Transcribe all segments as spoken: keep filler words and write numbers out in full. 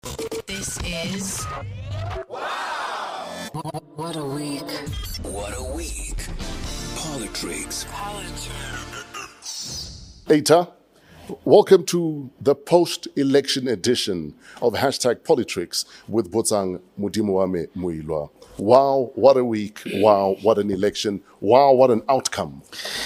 This is... Wow! What a week. What a week. Politricks. Eta, welcome to the post-election edition of Hashtag Politricks with Botsang Mudimuame Muilwa. Wow, what a week. Wow, what an election. Wow, what an outcome.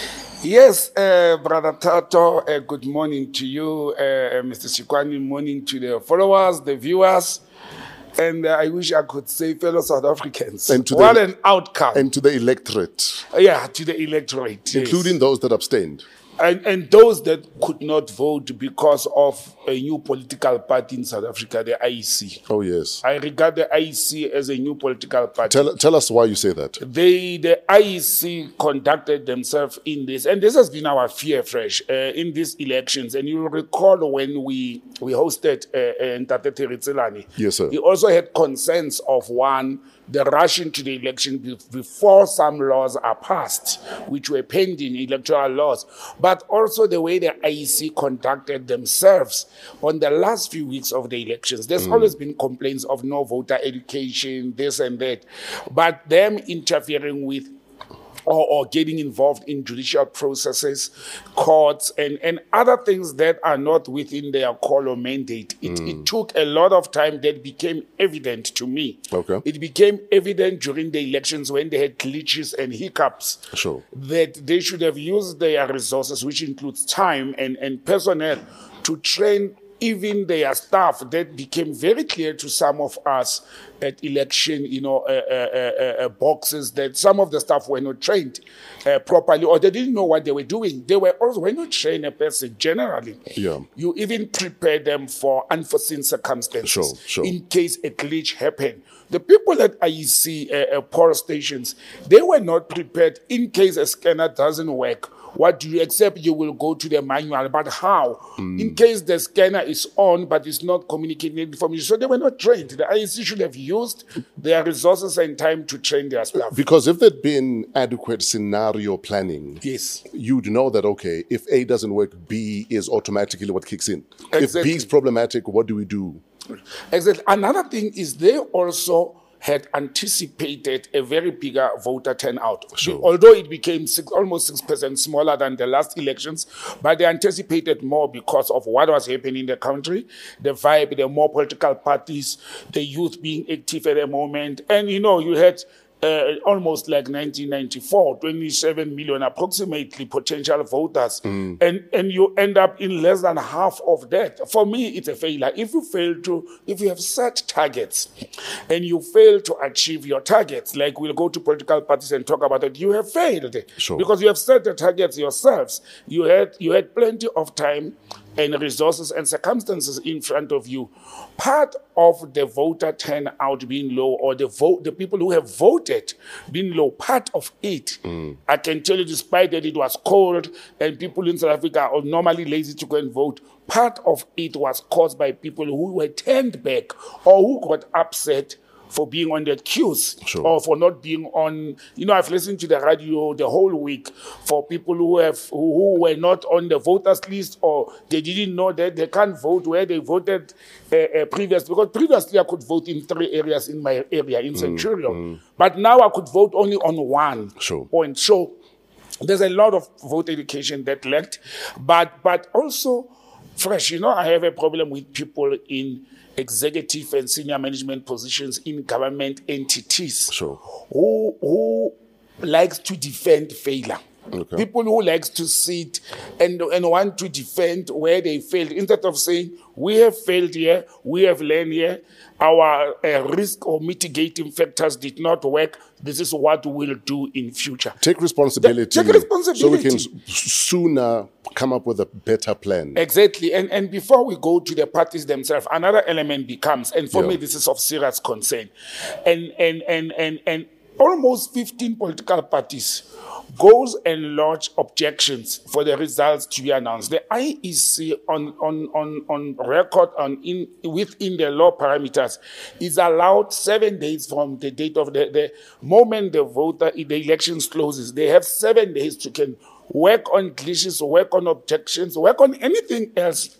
Yes, uh, Brother Tato, uh, good morning to you, uh, Mister Sikwani, morning to the followers, the viewers, and uh, I wish I could say fellow South Africans. And to what the, an outcome. And to the electorate. Uh, yeah, to the electorate. Including yes. those that abstained. And, and those that could not vote because of a new political party in South Africa, the I E C. Oh, yes. I regard the I E C as a new political party. Tell, tell us why you say that. They, the I E C conducted themselves in this, and this has been our fear fresh uh, in these elections. And you recall when we, we hosted uh, Ntate Tselane. Yes, sir. He also had concerns of one, the rushing to the election before some laws are passed, which were pending electoral laws, but also the way the I E C conducted themselves on the last few weeks of the elections. There's mm. always been complaints of no voter education, this and that, but them interfering with Or, or getting involved in judicial processes, courts, and, and other things that are not within their call or mandate. It, mm. it took a lot of time that became evident to me. Okay. It became evident during the elections when they had glitches and hiccups sure. that they should have used their resources, which includes time and, and personnel, to train even their staff. That became very clear to some of us at election, you know, uh, uh, uh, uh, boxes, that some of the staff were not trained uh, properly, or they didn't know what they were doing. They were also, when you train a person generally, yeah. you even prepare them for unforeseen circumstances sure, sure. in case a glitch happened. The people at I E C, uh, uh, poll stations, they were not prepared in case a scanner doesn't work. What do you accept? You will go to the manual, but how? Mm. In case the scanner is on, but it's not communicating information. So they were not trained. The I E C should have used their resources and time to train their staff. Because if there'd been adequate scenario planning, yes, you'd know that, okay, if A doesn't work, B is automatically what kicks in. Exactly. If B is problematic, what do we do? Exactly. Another thing is they also had anticipated a very bigger voter turnout. Sure. Although it became six, almost six percent smaller than the last elections, but they anticipated more because of what was happening in the country, the vibe, the more political parties, the youth being active at the moment. And, you know, you had Uh, almost like nineteen ninety-four, twenty-seven million approximately potential voters, mm. and and you end up in less than half of that. For me, it's a failure. If you fail to, if you have set targets, and you fail to achieve your targets, like we'll go to political parties and talk about it, you have failed sure. because you have set the targets yourselves. You had you had plenty of time and resources and circumstances in front of you. Part of the voter turnout being low, or the vote, the people who have voted being low, part of it, mm. I can tell you, despite that it was cold and people in South Africa are normally lazy to go and vote, part of it was caused by people who were turned back or who got upset for being on the queues, sure. or for not being on. You know, I've listened to the radio the whole week for people who have who, who were not on the voters list, or they didn't know that they can't vote where they voted uh, uh, previously. Because previously I could vote in three areas in my area in Centurion, mm, mm. but now I could vote only on one sure. point. So there's a lot of voter education that lacked, but but also fresh. You know, I have a problem with people in executive and senior management positions in government entities sure. who who likes to defend failure. Okay. People who likes to sit and, and want to defend where they failed, instead of saying, we have failed here, we have learned here, our uh, risk or mitigating factors did not work, this is what we'll do in future. Take responsibility. The, take responsibility. So we can s- sooner come up with a better plan. Exactly. And and before we go to the parties themselves, another element becomes, and for yeah. me this is of serious concern, and and and and and almost fifteen political parties goes and lodge objections for the results to be announced. The I E C on on on on record on in within the law parameters is allowed seven days from the date of the, the moment the voter the elections closes. They have seven days to can work on glitches, work on objections, work on anything else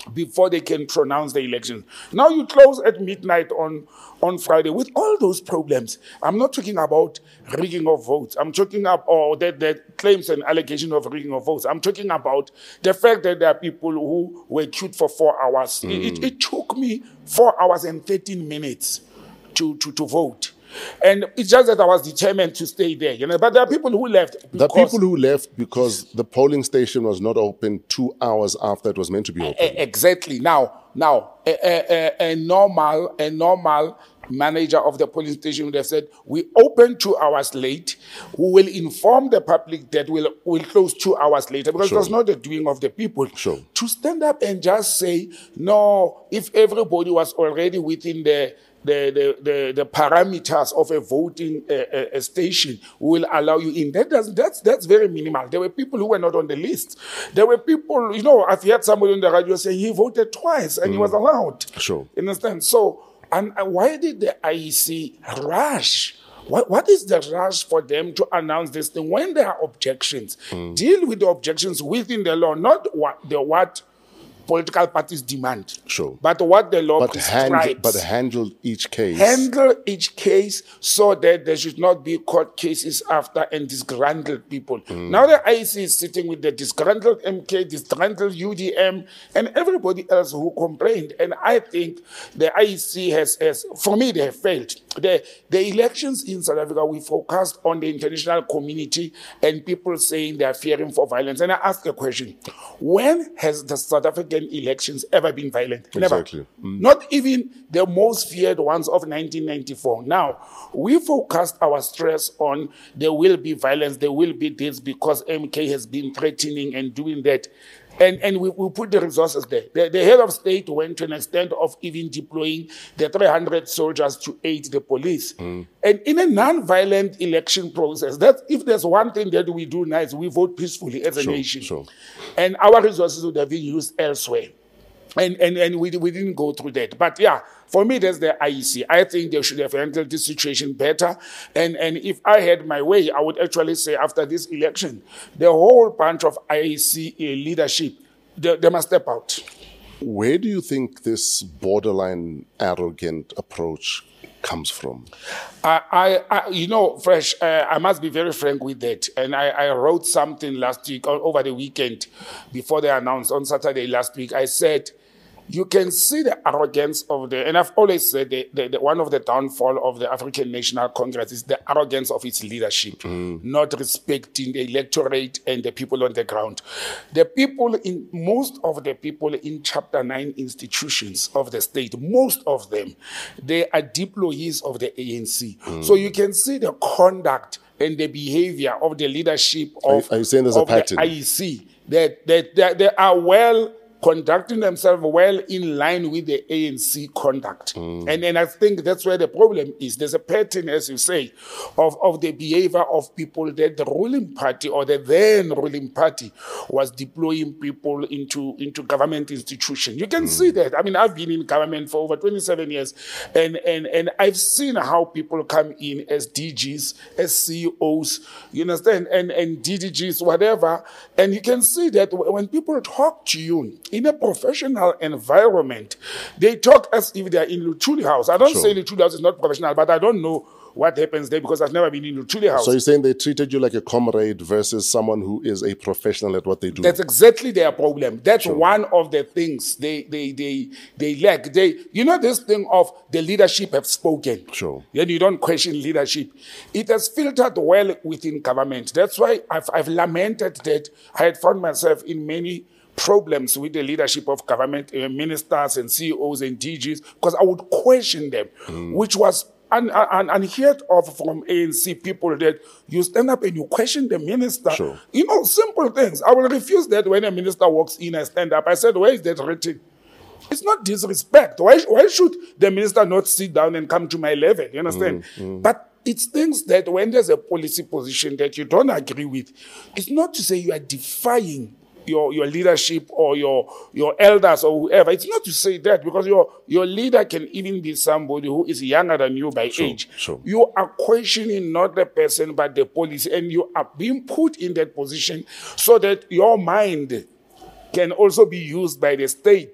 before they can pronounce the elections. Now you close at midnight on, on Friday with all those problems. I'm not talking about rigging of votes. I'm talking about or that, that claims and allegation of rigging of votes. I'm talking about the fact that there are people who were queued for four hours. Mm. It, it, it took me four hours and thirteen minutes to, to, to vote. And it's just that I was determined to stay there, you know. But there are people who left. The people who left because the polling station was not open two hours after it was meant to be open. Exactly. Now, now, a, a, a normal, a normal manager of the polling station would have said, "We open two hours late. We will inform the public that we'll will close two hours later," because sure. it was not the doing of the people. Sure. To stand up and just say, "No," if everybody was already within the The, the, the, the parameters of a voting uh, a station will allow you in. That does, that's, that's very minimal. There were people who were not on the list. There were people, you know, I've heard somebody on the radio say he voted twice and mm. he was allowed. Sure. You understand? So, and, and why did the I E C rush? What, what is the rush for them to announce this thing when there are objections? Mm. Deal with the objections within the law, not what the what political parties demand. Sure. But what the law but prescribes. Hand, but handle each case. Handle each case so that there should not be court cases after and disgruntled people. Mm. Now the I E C is sitting with the disgruntled M K, disgruntled U D M, and everybody else who complained. And I think the I E C has, has for me, they have failed. The, the elections in South Africa, we focused on the international community and people saying they are fearing for violence. And I ask a question. When has the South African elections ever been violent? Exactly. Never. Mm. Not even the most feared ones of nineteen ninety-four. Now, we focused our stress on there will be violence, there will be this because M K has been threatening and doing that. And, and we, we put the resources there. The, the head of state went to an extent of even deploying the three hundred soldiers to aid the police. Mm. And in a non-violent election process, that if there's one thing that we do nice, we vote peacefully as a sure, nation. Sure. And our resources would have been used elsewhere. And, and, and we, we didn't go through that. But yeah, for me, that's the I E C. I think they should have handled this situation better. And, and if I had my way, I would actually say after this election, the whole bunch of I E C leadership, they, they must step out. Where do you think this borderline arrogant approach comes from? I, I, I you know, Fresh, uh, I must be very frank with that. And I, I wrote something last week, over the weekend, before they announced on Saturday last week. I said, you can see the arrogance of the, and I've always said the, the, the, one of the downfall of the African National Congress is the arrogance of its leadership, mm. not respecting the electorate and the people on the ground. The people in, most of the people in Chapter nine institutions of the state, most of them, they are employees of the A N C. Mm. So you can see the conduct and the behavior of the leadership of, are you saying there's of a pattern? The I E C. That, that, that they are well conducting themselves well in line with the A N C conduct. Mm. And then I think that's where the problem is. There's a pattern, as you say, of, of the behavior of people that the ruling party or the then ruling party was deploying people into, into government institutions. You can mm. see that. I mean, I've been in government for over twenty-seven years, and, and, and I've seen how people come in as D Gs, as C E Os, you understand, and, and D D Gs, whatever. And you can see that when people talk to you, in a professional environment, they talk as if they are in Luthuli House. I don't sure. say Luthuli House is not professional, but I don't know what happens there because I've never been in Luthuli House. So you're saying they treated you like a comrade versus someone who is a professional at what they do? That's exactly their problem. That's sure. one of the things they they they they lack. They, you know, this thing of the leadership have spoken. Sure. Then you don't question leadership. It has filtered well within government. That's why I've, I've lamented that I had found myself in many problems with the leadership of government, uh, ministers and C E Os and D Gs, because I would question them, mm. which was un- un- unheard of from A N C people, that you stand up and you question the minister. Sure. You know, simple things. I will refuse that when a minister walks in and stand up. I said, where is that written? It's not disrespect. Why, why should the minister not sit down and come to my level? You understand? Mm, mm. But it's things that when there's a policy position that you don't agree with, it's not to say you are defying Your, your leadership or your, your elders or whoever. It's not to say that, because your, your leader can even be somebody who is younger than you by sure, age. Sure. You are questioning not the person but the policy, and you are being put in that position so that your mind can also be used by the state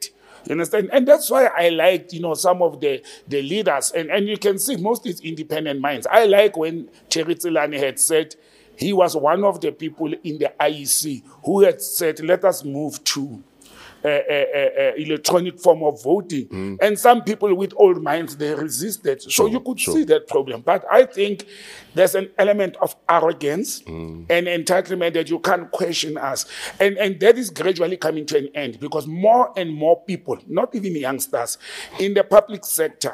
You understand? And that's why I liked, you know, some of the, the leaders. And, and you can see most is independent minds. I like when Terry Tselane had said he was one of the people in the I E C who had said, let us move to uh, uh, uh, electronic form of voting. Mm. And some people with old minds, they resisted. Sure, so you could sure. see that problem. But I think there's an element of arrogance mm. and entitlement that you can't question us. And, and that is gradually coming to an end because more and more people, not even youngsters, in the public sector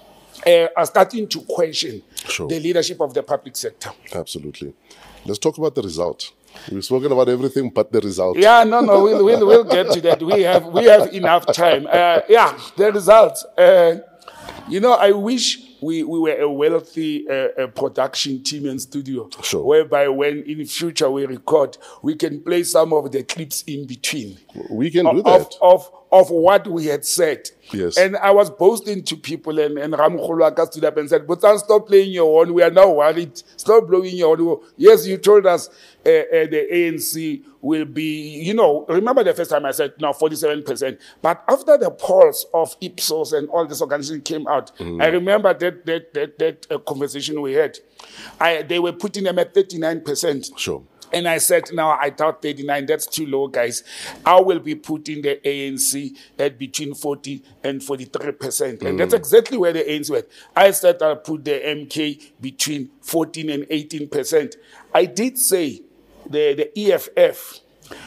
uh, are starting to question Sure. the leadership of the public sector. Absolutely. Let's talk about the result. We've spoken about everything but the result. Yeah, no, no, we'll, we'll, we'll get to that. We have, we have enough time. Uh, yeah, the result. Uh, you know, I wish we, we were a wealthy uh, uh, production team and studio, Sure. whereby when in future we record, we can play some of the clips in between. We can do of, that. Of, of what we had said. Yes. And I was boasting to people, and, and Ramkhulwaka stood up and said, Botan, stop playing your horn. We are now worried. Stop blowing your horn. Yes, you told us uh, uh, the A N C will be, you know, remember the first time I said, no, forty-seven percent. But after the polls of Ipsos and all this organization came out, mm. I remember that that that, that uh, conversation we had. I, they were putting them at thirty-nine percent. Sure. And I said, now I thought thirty-nine, that's too low, guys. I will be putting the A N C at between forty and forty-three percent. And mm. that's exactly where the A N C went. I said I'll put the M K between fourteen and eighteen percent. I did say the, the E F F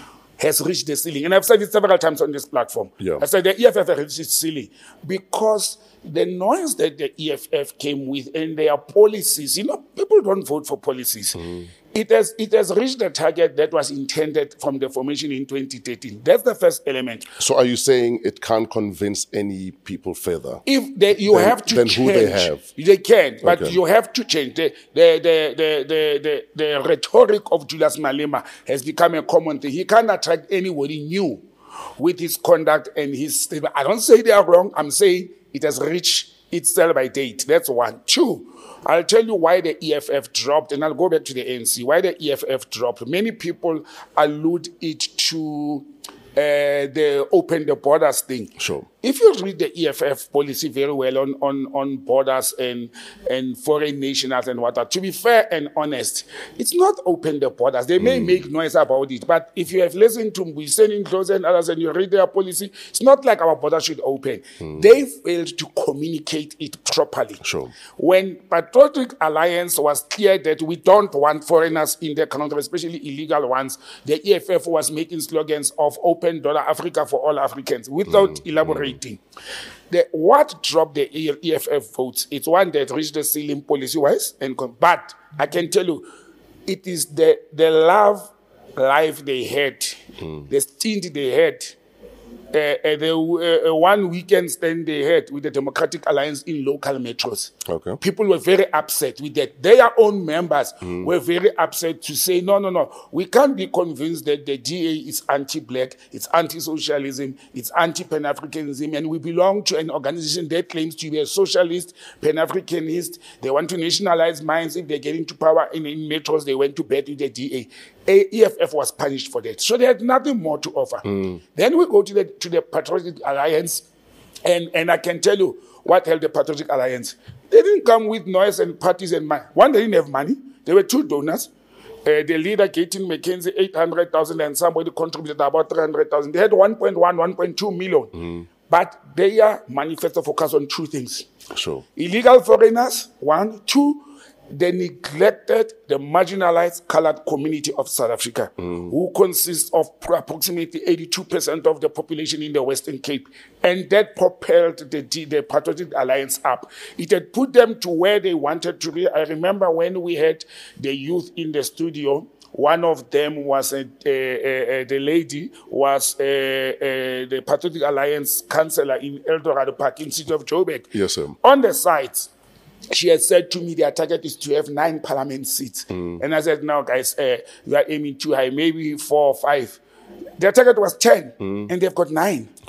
has reached the ceiling. And I've said it several times on this platform. Yeah. I said the E F F has reached its ceiling because the noise that the E F F came with and their policies, you know, people don't vote for policies. Mm. It has it has reached the target that was intended from the formation in twenty thirteen. That's the first element. So are you saying it can't convince any people further? If they, you then, have to then change. who they have. They can, but Okay. you have to change. The, the, the, the, the, the, the rhetoric of Julius Malema has become a common thing. He can't attract anybody new with his conduct and his statement. I don't say they are wrong. I'm saying it has reached its sell-by date. That's one. Two, I'll tell you why the E F F dropped, and I'll go back to the A N C. Why the E F F dropped. Many people allude it to uh, the open the borders thing. Sure. If you read the E F F policy very well on, on, on borders and, and foreign nationals and whatnot, to be fair and honest, it's not open the borders. They may mm. make noise about it, but if you have listened to Mbuiseni Ndlozi and others and you read their policy, it's not like our borders should open. Mm. They failed to communicate it properly. Sure. When Patriotic Alliance was clear that we don't want foreigners in the country, especially illegal ones, the E F F was making slogans of open dollar Africa for all Africans without mm. elaborating. The, what dropped the E F F votes? It's one that reached the ceiling policy-wise, and but I can tell you, it is the the love life they had, mm. the stint they had, uh, uh, the uh, one weekend stand they had with the Democratic Alliance in local metros. Okay. People were very upset with that. Their own members mm. were very upset to say, no, no, no, we can't be convinced that the D A is anti-black, it's anti-socialism, it's anti-Pan-Africanism, and we belong to an organization that claims to be a socialist, Pan-Africanist. They want to nationalize mines. If they get into power in, in metros, they went to bed with the D A. E F F was punished for that. So they had nothing more to offer. Mm. Then we go to the to the Patriotic Alliance, and, and I can tell you what held the Patriotic Alliance. They didn't come with noise and parties and money. One, they didn't have money. There were two donors. Uh, the leader, Gaten McKenzie, eight hundred thousand, and somebody contributed about three hundred thousand. They had one point one, one point two million. Mm. But their manifesto focused on two things. Sure. Illegal foreigners, one. Two, they neglected the marginalized colored community of South Africa, mm. who consists of approximately eighty-two percent of the population in the Western Cape. And that propelled the, the Patriotic Alliance up. It had put them to where they wanted to be. I remember when we had the youth in the studio, one of them was a, a, a, the lady was a, a, the Patriotic Alliance councillor in Eldorado Park in city of Joburg. Yes, sir. On the sites, she had said to me, their target is to have nine parliament seats. Mm. And I said, no, guys, uh, you are aiming too high, maybe four or five. Their target was ten, mm. and they've got nine. Sure.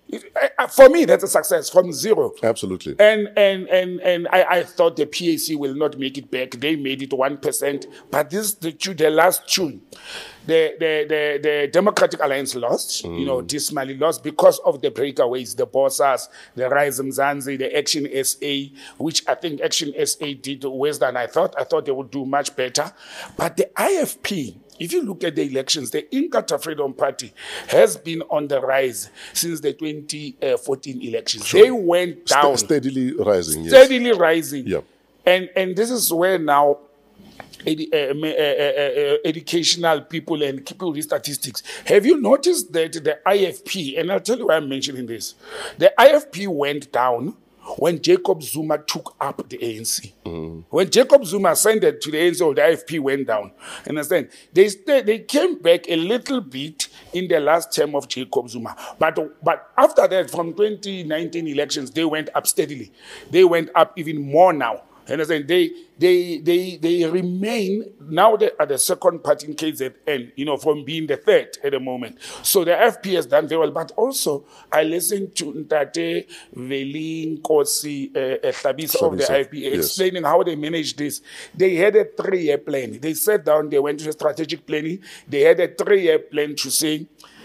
It, uh, for me, that's a success from zero. Absolutely. And and and and I, I thought the P A C will not make it back. They made it one percent. But this the the last tune, the the the, the Democratic Alliance lost. Mm. You know, dismally lost because of the breakaways, the Bossas, the Rise Mzansi, the Action S A, which I think Action S A did worse than I thought. I thought they would do much better. But the I F P, if you look at the elections, the Inkatha Freedom Party has been on the rise since the twenty fourteen elections. Sure. They went down. St- steadily rising, yes. Steadily rising. Yeah. And, and this is where now Edu- uh, uh, uh, uh, educational people and people with statistics. Have you noticed that the I F P, and I'll tell you why I'm mentioning this, the I F P went down when Jacob Zuma took up the A N C. Mm. When Jacob Zuma ascended to the A N C, or the I F P went down. Understand? They stayed, they came back a little bit in the last term of Jacob Zuma. But, but after that, from twenty nineteen elections, they went up steadily. They went up even more now. Understand? They they they they remain now. They are the second party in K Z N, you know, from being the third at the moment. So the F P has done very well. But also, I listened to Ntate Veli Nkosi uh, Hlabisa of the I F P explaining yes. how they managed this. They had a three-year plan. They sat down. They went to strategic planning. They had a three-year plan to say,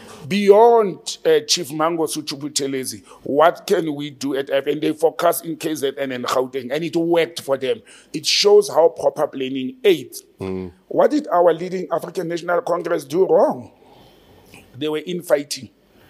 beyond uh, Chief Mango Suchubutelezi, what can we do at F? And they focus in K Z N and Gauteng, and it worked for them. It shows how proper planning aids. Mm. What did our leading African National Congress do wrong? They were infighting.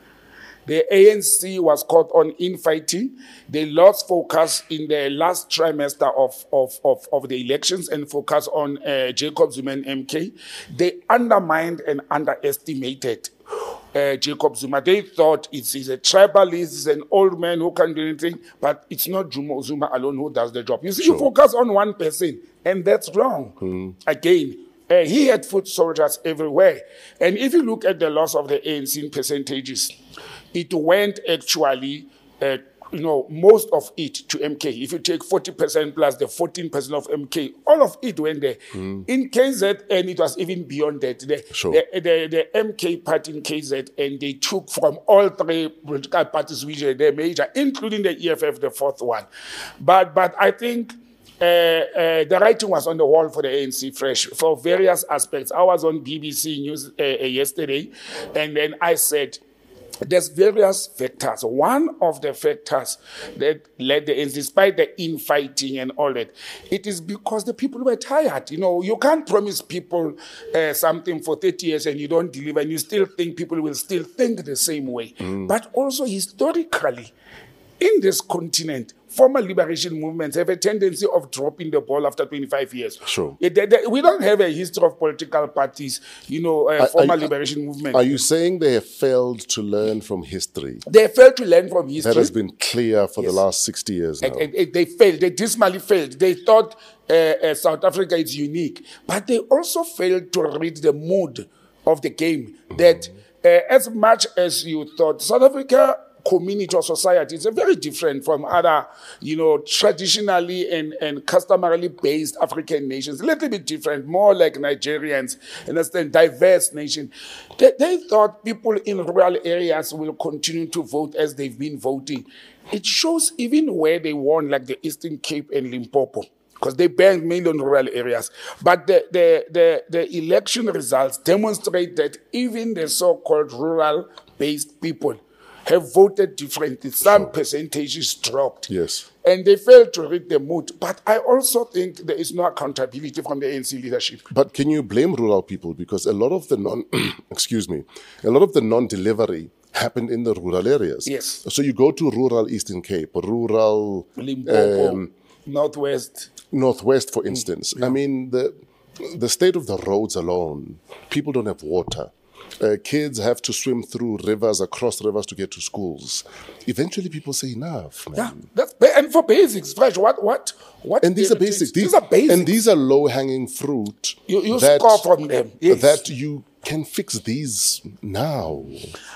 The A N C was caught on infighting. They lost focus in the last trimester of, of, of, of the elections and focus on uh, Jacob Zuma and M K. They undermined and underestimated Uh, Jacob Zuma. They thought it's, he's a tribalist, he's an old man who can't do anything, but it's not Zuma, Zuma alone who does the job. You see, sure. you focus on one person, and that's wrong. Mm. Again, uh, he had foot soldiers everywhere. And if you look at the loss of the A N C in percentages, it went actually, uh, you know, most of it to M K. If you take forty percent plus the fourteen percent of M K, all of it went there. Mm. In K Z N, it was even beyond that. The, sure. the, the, the M K party in K Z N, they took from all three political parties which are their major, including the E F F, the fourth one. But, but I think uh, uh, the writing was on the wall for the A N C fresh for various aspects. I was on B B C News uh, uh, yesterday, and then I said, there's various factors. One of the factors that led the, despite the infighting and all that, it is because the people were tired. You know, you can't promise people uh, something for thirty years and you don't deliver, and you still think people will still think the same way. Mm. But also historically, in this continent, former liberation movements have a tendency of dropping the ball after twenty-five years. Sure. It, they, they, we don't have a history of political parties, you know, uh, are, former are, liberation movements. Are you saying they have failed to learn from history? They failed to learn from history. That has been clear for yes. the last sixty years now. And, and, and they failed. They dismally failed. They thought uh, uh, South Africa is unique. But they also failed to read the mood of the game. Mm-hmm. That uh, as much as you thought, South Africa community or society is very different from other, you know, traditionally and, and customarily based African nations. A little bit different, more like Nigerians, understand, diverse nation. They, they thought people in rural areas will continue to vote as they've been voting. It shows even where they won, like the Eastern Cape and Limpopo, because they banned mainly in rural areas. But the, the, the, the election results demonstrate that even the so-called rural-based people have voted differently. Some sure. percentages dropped. Yes. And they failed to read the mood. But I also think there is no accountability from the A N C leadership. But can you blame rural people? Because a lot of the non, excuse me, a lot of the non-delivery happened in the rural areas. Yes. So you go to rural Eastern Cape, rural Limpopo, um, Northwest. Northwest, for instance. Mm. Yeah. I mean, the the state of the roads alone, people don't have water. Uh, kids have to swim through rivers, across rivers to get to schools. Eventually, people say enough, man. Yeah, that's ba- and for basics, fresh. What, what, what? And these are basics. These, these are basics. And these are low-hanging fruit. You, you that, score from them. Yes. That you can fix these now.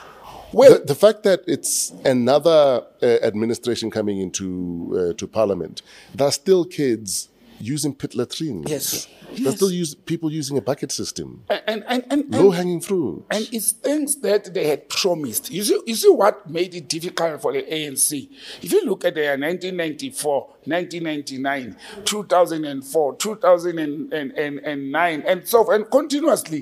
Well, the, the fact that it's another uh, administration coming into uh, to Parliament, there are still kids using pit latrines. Yes. There's Yes. still use, people using a bucket system. And, and, and, Low and, hanging fruit. and it's things that they had promised. You see, you see what made it difficult for the A N C? If you look at the nineteen ninety-four, nineteen ninety-nine, two thousand four, two thousand nine, and so forth, and continuously,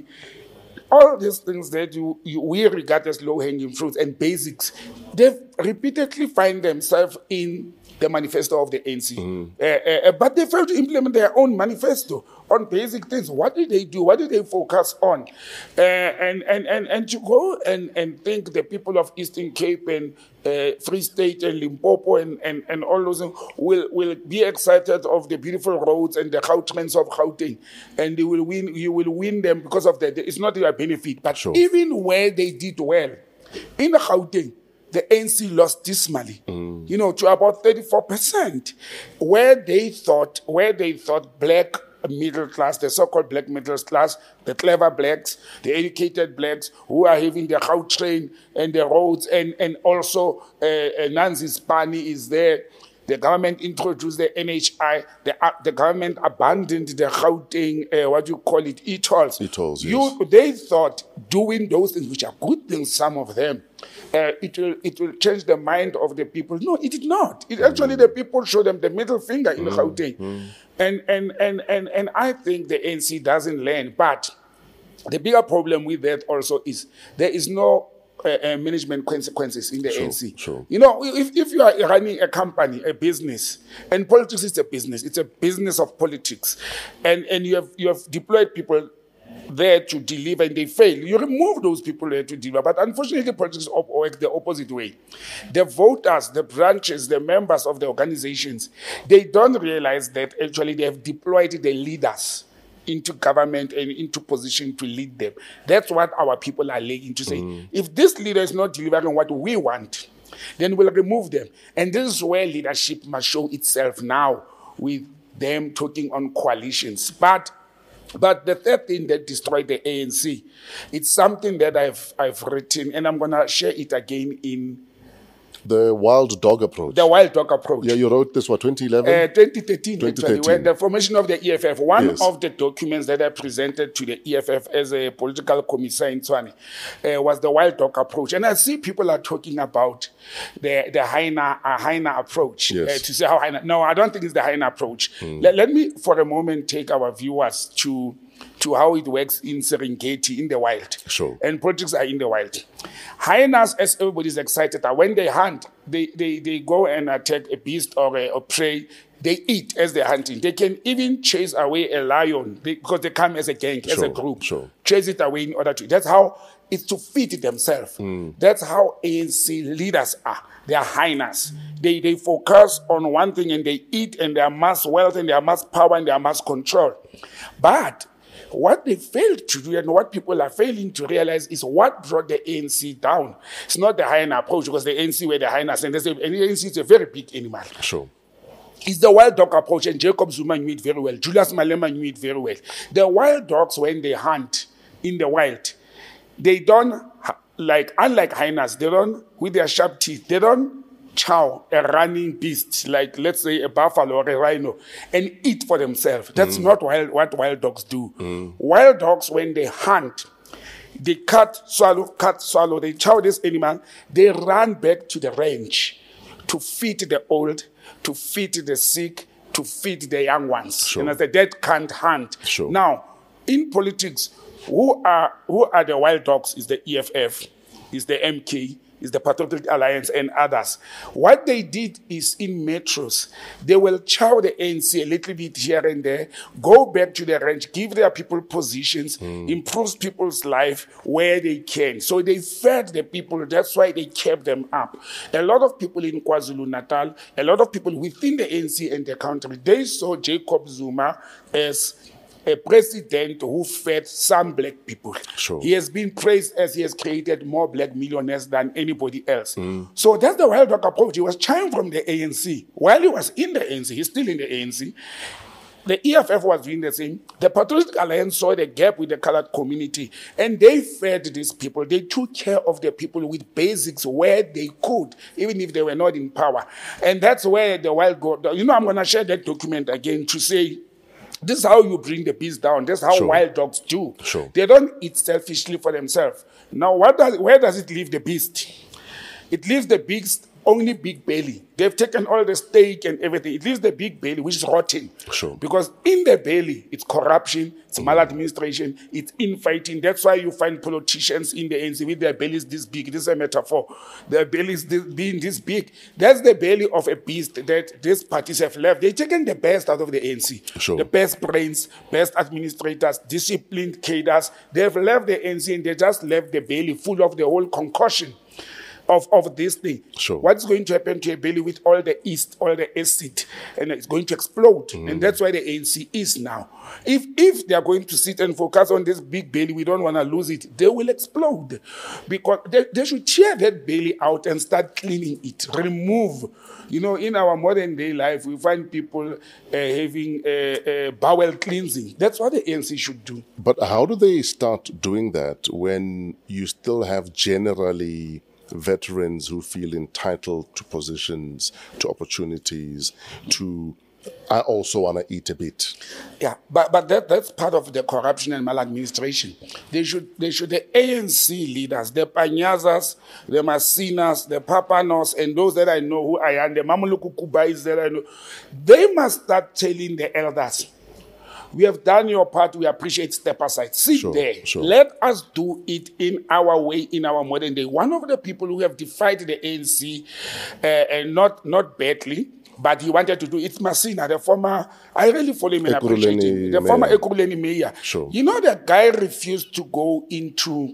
all these things that you, you, we regard as low-hanging fruits and basics, they repeatedly find themselves in the manifesto of the A N C. Mm. Uh, uh, but they failed to implement their own manifesto on basic things. What did they do? What did they focus on? Uh, and, and, and, and to go and, and think the people of Eastern Cape and uh, Free State and Limpopo and, and, and all those things will, will be excited of the beautiful roads and the Gautrains of Gauteng, and they will win, you will win them because of that. It's not their benefit. But sure. Even where they did well, in Gauteng, the A N C lost dismally, mm. you know, to about thirty-four percent, where they thought, where they thought black middle class, the so-called black middle class, the clever blacks, the educated blacks who are having the Gautrain and the roads, and, and also uh, uh, Nancy Spani is there. The government introduced the N H I. The, uh, the government abandoned the Gauteng, uh, what do you call it, e-tolls. E-tolls, yes. You, they thought doing those things, which are good things, some of them, uh, it will it will change the mind of the people. No, it did not. It mm. Actually, the people showed them the middle finger in mm. Gauteng. Mm. And, and, and, and, and I think the A N C doesn't learn. But the bigger problem with that also is there is no Uh, uh, management consequences in the sure, A N C. Sure. You know, if, if you are running a company, a business, and politics is a business, it's a business of politics, and, and you have you have deployed people there to deliver and they fail, you remove those people there to deliver. But unfortunately, politics work the opposite way. The voters, the branches, the members of the organizations, they don't realize that actually they have deployed the leaders into government and into position to lead them. That's what our people are lagging to say. Mm. If this leader is not delivering what we want, then we'll remove them. And this is where leadership must show itself now, with them talking on coalitions. But but the third thing that destroyed the A N C, it's something that I've I've written, and I'm gonna share it again in the wild dog approach. The wild dog approach. Yeah, you wrote this, what, twenty eleven? Uh, twenty thirteen, twenty thirteen. Actually, when the formation of the E F F. One yes. of the documents that I presented to the E F F as a political commissar in Tshwane uh, was the wild dog approach. And I see people are talking about the, the Haina, uh, Haina approach. Yes. Uh, to say how Haina... No, I don't think it's the Haina approach. Mm. Let, let me, for a moment, take our viewers to... to how it works in Serengeti, in the wild. Sure. And politics are in the wild. Hyenas, as everybody's excited, are when they hunt, they, they, they go and attack a beast or a or prey. They eat as they're hunting. They can even chase away a lion because they come as a gang, sure, as a group. Sure. Chase it away in order to... That's how it's to feed themselves. Mm. That's how A N C leaders are. They are hyenas. They, they focus on one thing and they eat, and they amass wealth and they amass power and they amass control. But what they failed to do and what people are failing to realize is what brought the A N C down. It's not the hyena approach, because the A N C were the hyenas, and, and the A N C is a very big animal. Sure. It's the wild dog approach, and Jacob Zuma knew it very well. Julius Malema knew it very well. The wild dogs, when they hunt in the wild, they don't, like, unlike hyenas, they don't, with their sharp teeth, they don't chow a running beast, like, let's say, a buffalo or a rhino, and eat for themselves. That's mm. not wild, what wild dogs do. Mm. Wild dogs, when they hunt, they cut, swallow, cut, swallow, they chow this animal, they run back to the range to feed the old, to feed the sick, to feed the young ones. Sure. And as the dead can't hunt. Sure. Now, in politics, who are who are the wild dogs? Is the E F F, is the M K, is the Patriotic Alliance, and others. What they did is, in metros, they will chow the A N C a little bit here and there, go back to their range, give their people positions, mm. improve people's life where they can. So they fed the people. That's why they kept them up. A lot of people in KwaZulu-Natal, a lot of people within the A N C and the country, they saw Jacob Zuma as a president who fed some black people. Sure. He has been praised as he has created more black millionaires than anybody else. Mm. So that's the wild dog approach. He was churned from the A N C. While he was in the A N C, he's still in the A N C. The E F F was doing the same. The Patriotic Alliance saw the gap with the colored community, and they fed these people. They took care of the people with basics where they could, even if they were not in power. And that's where the wild go. You know, I'm going to share that document again to say, This is how you bring the beast down. That's how Sure. wild dogs do. Sure. They don't eat selfishly for themselves. Now, what does, where does it leave the beast? It leaves the beast only big belly. They've taken all the steak and everything. It leaves the big belly, which is rotten. Sure. Because in the belly, it's corruption, it's maladministration, it's infighting. That's why you find politicians in the A N C with their bellies this big. This is a metaphor. Their bellies this, being this big. That's the belly of a beast that these parties have left. They've taken the best out of the A N C. Sure. The best brains, best administrators, disciplined cadres. They've left the A N C and they just left the belly full of the whole concussion of, of this thing. Sure. What's going to happen to a belly with all the yeast, all the acid, and it's going to explode. Mm. And that's why the A N C is now. If if they are going to sit and focus on this big belly, we don't want to lose it, they will explode. Because they, they should tear that belly out and start cleaning it, remove. You know, in our modern day life, we find people uh, having uh, uh, bowel cleansing. That's what the A N C should do. But how do they start doing that when you still have generally veterans who feel entitled to positions, to opportunities, to I also want to eat a bit? Yeah, but but that, that's part of the corruption and maladministration. They should they should the A N C leaders, the Panyazas, the Masinas, the Papanos, and those that I know who I am, the Mamuluku Kubais that I know, they must start telling the elders, we have done your part, we appreciate, step aside. Sit Sure, there. sure. Let us do it in our way, in our modern day. One of the people who have defied the A N C, uh, and not, not badly, but he wanted to do it's Masina, the former, I really follow him and appreciate him. The Mayor. former Ekurhuleni mayor. Sure. You know, the guy refused to go into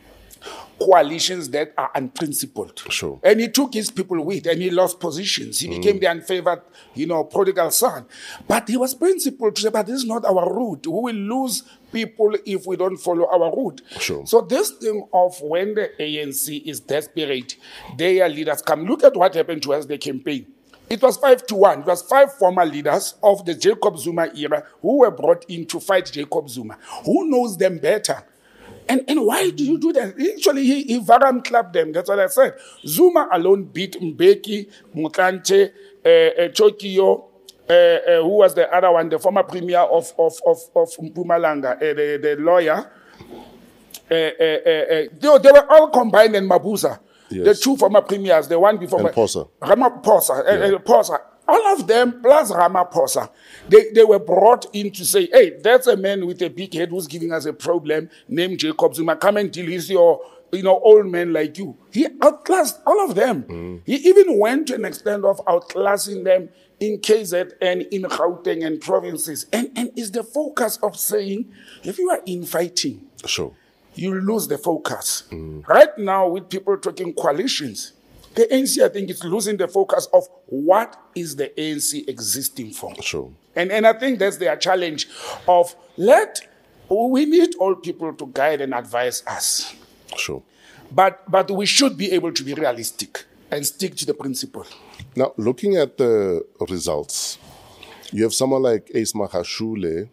coalitions that are unprincipled. Sure. And he took his people with, and he lost positions. He became the unfavored, you know, prodigal son. But he was principled to say, but this is not our route. We will lose people if we don't follow our route. Sure. So this thing of when the A N C is desperate, their leaders come. Look at what happened to us, the campaign. It was five to one. It was five former leaders of the Jacob Zuma era who were brought in to fight Jacob Zuma. Who knows them better? And, and why do you do that? Actually, he, he varam clapped them. That's what I said. Zuma alone beat Mbeki, Mutlanche, uh, uh, Chokio, uh, uh, who was the other one, the former premier of, of, of, of Mpumalanga, uh, the, the lawyer. Uh, uh, uh, uh, they, they were all combined in Mabuza. Yes. The two former premiers, the one before... And Posa. Ramaphosa, Yeah. uh, uh, Posa. All of them, plus Ramaphosa, they, they were brought in to say, hey, that's a man with a big head who's giving us a problem, named Jacob Zuma. Come and deal with your, you know, old men like you. He outclassed all of them. Mm. He even went to an extent of outclassing them in K Z N, in Gauteng and provinces. And, and it's the focus of saying, if you are infighting, Sure. you lose the focus. Mm. Right now, with people talking coalitions, the A N C, I think, is losing the focus of what is the A N C existing for. Sure. And, and I think that's their challenge of let, we need all people to guide and advise us. Sure. But, but we should be able to be realistic and stick to the principle. Now, looking at the results, you have someone like Ace Magashule,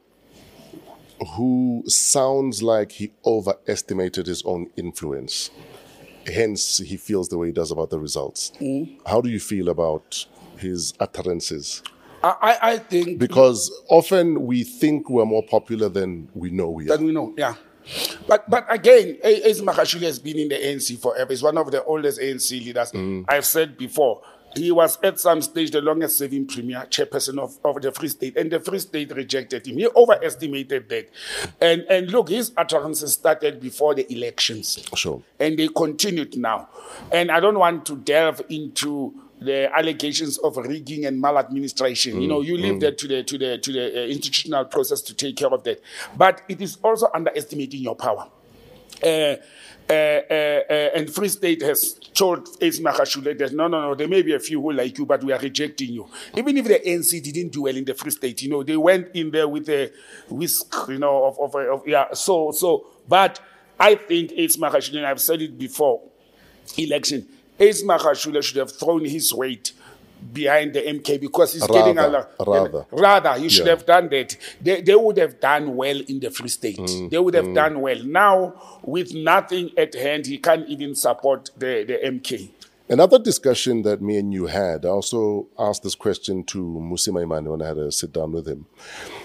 who sounds like he overestimated his own influence. Hence, he feels the way he does about the results. Mm. How do you feel about his utterances? I, I think... Because often we think we're more popular than we know we are. Than we know, yeah. But but again, Ace Magashule has been in the A N C forever. He's one of the oldest A N C leaders. Mm. I've said before, he was at some stage the longest serving premier, chairperson of, of the Free State, and the Free State rejected him. He overestimated that. And, and look, his utterances started before the elections. Sure. And they continued now. And I don't want to delve into the allegations of rigging and maladministration. Mm, you know, you leave mm. that to the to the to the uh, institutional process to take care of that. But it is also underestimating your power. Uh, uh, uh, uh, and Free State has told Ace Magashule that no, no, no, there may be a few who like you, but we are rejecting you. Even if the A N C didn't do well in the Free State, you know, they went in there with a whisk, you know, of, of, of yeah. So, so, but I think Ace Magashule, and I've said it before, election, Ace Magashule should have thrown his weight behind the M K because he's rather, getting a lot. Rather. Rather, he should yeah. have done that. They, they would have done well in the Free State. Mm, they would have mm. done well. Now, with nothing at hand, he can't even support the, the M K. Another discussion that me and you had, I also asked this question to Musi Maimane when I had a sit down with him.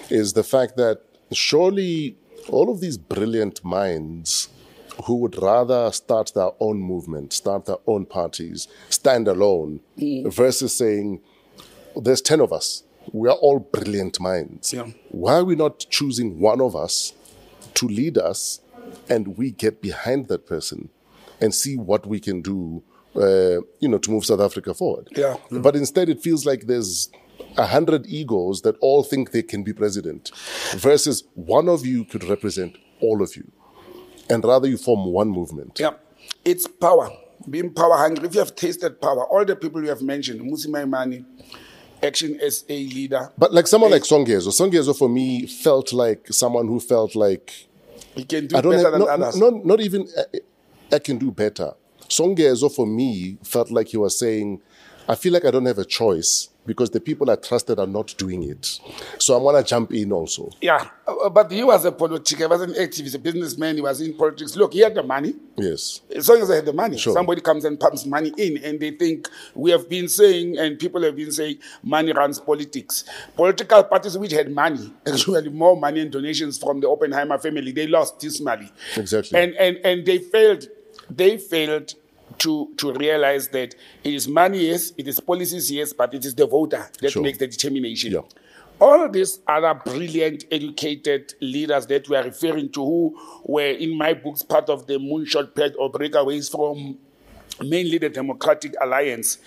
is the fact that surely all of these brilliant minds who would rather start their own movement, start their own parties, stand alone, mm. versus saying, there's ten of us. We are all brilliant minds. Yeah. Why are we not choosing one of us to lead us and we get behind that person and see what we can do, uh, you know, to move South Africa forward? Yeah. Mm. But instead it feels like there's a hundred egos that all think they can be president versus one of you could represent all of you. And rather you form one movement. Yeah, it's power, being power hungry. If you have tasted power, all the people you have mentioned, Mmusi Maimane, Action S A leader. But like someone like Songezo, Songezo for me felt like someone who felt like he can do I don't better have, than not, others. Not, not even I, I can do better. Songezo for me felt like he was saying, I feel like I don't have a choice because the people I trusted are not doing it. So I want to jump in also. Yeah, uh, but he was a politician, he was an activist, a businessman, he was in politics. Look, he had the money. Yes. As long as I had the money, Sure. somebody comes and pumps money in, and they think we have been saying, and people have been saying, money runs politics. Political parties which had money, actually more money and donations from the Oppenheimer family, they lost this money. Exactly. And and and they failed. They failed to to realize that it is money, yes, it is policies, yes, but it is the voter that Sure. makes the determination. Yeah. All of these other brilliant, educated leaders that we are referring to, who were in my books part of the moonshot pad or breakaways from mainly the Democratic Alliance,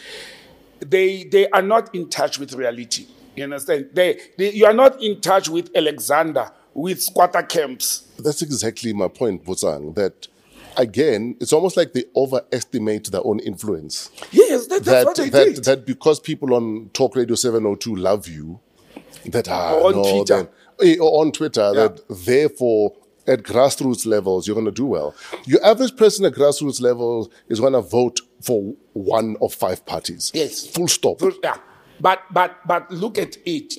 they they are not in touch with reality. You understand? They, they you are not in touch with Alexander, with squatter camps. That's exactly my point, Botsang, that again, it's almost like they overestimate their own influence. Yes, that, that's That, what they that, did. that because people on Talk Radio seven oh two love you, that ah, Or on no, Twitter. then, eh, or on Twitter, Yeah. that therefore at grassroots levels you're going to do well. Your average person at grassroots level is going to vote for one of five parties. Yes. Full stop. Yeah, but but but look at it.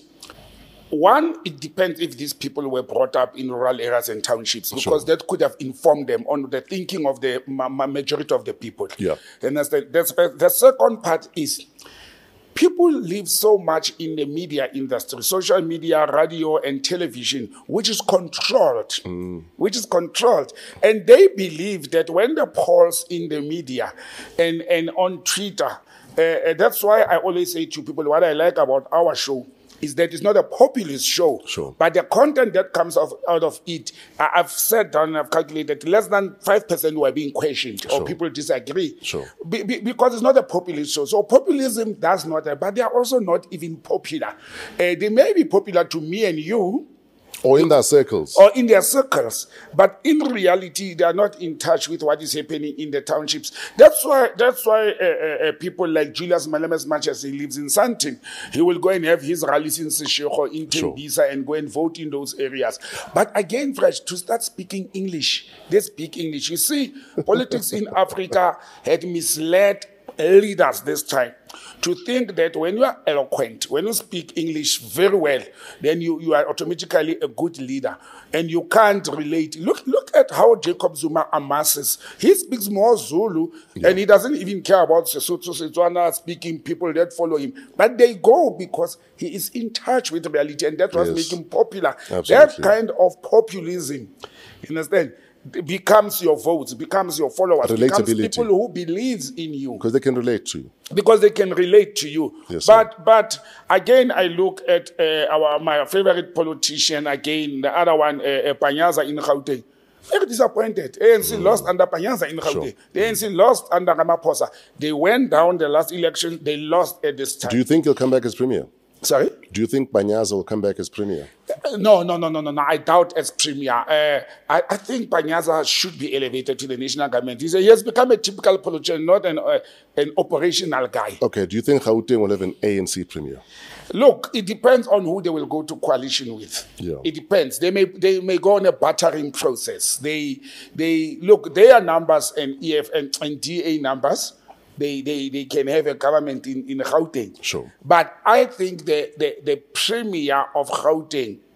One, it depends if these people were brought up in rural areas and townships, because Sure. that could have informed them on the thinking of the ma- ma- majority of the people. Yeah. And that's the, that's the, the second part is people live so much in the media industry, social media, radio, and television, which is controlled, Mm. which is controlled. And they believe that when the polls in the media and, and on Twitter, uh, that's why I always say to people, what I like about our show is that it's not a populist show, Sure. but the content that comes of, out of it, I- I've said down and I've calculated less than five percent were being questioned or Sure. people disagree. Sure. Be, be, because it's not a populist show. So populism does not, but they are also not even popular. Uh, they may be popular to me and you, Or in their circles. or in their circles, but in reality, they are not in touch with what is happening in the townships. That's why that's why uh, uh, uh, people like Julius Malema, as much as he lives in Sandton, he will go and have his rallies in Seshego, in Sure. Tembisa, and go and vote in those areas. But again, Fresh, to start speaking English, they speak English. You see, politics in Africa had misled leaders this time to think that when you are eloquent, when you speak English very well, then you, you are automatically a good leader, and you can't relate. Look look at how Jacob Zuma amasses. He speaks more Zulu, and he doesn't even care about Sesotho, Setswana speaking people that follow him. But they go because he is in touch with reality, and that was Yes. making him popular. Absolutely. That kind of populism, you understand, becomes your votes, becomes your followers, becomes Relatability. people who believes in you Because they can relate to you. because they can relate to you. Yes, sir. but but again, I look at uh, our my favorite politician again, the other one, uh, uh, Panyaza in Gauteng. Very disappointed. A N C lost under Panyaza in Gauteng. Sure. The A N C lost under Ramaphosa. They went down the last election. They lost at this time. Do you think he'll come back as premier? Sorry. Do you think Banyaza will come back as premier? Uh, No, no, no, no, no, no. I doubt as premier. Uh, I, I think Panyaza should be elevated to the national government. He's a, he has become a typical politician, not an uh, an operational guy. Okay, do you think Gauteng will have an A N C premier? Look, it depends on who they will go to coalition with. Yeah. It depends. They may they may go on a battering process. They they look their numbers and E F and, and D A numbers. They, they they can have a government in, in Gauteng. Sure. But I think the, the, the premier of Gauteng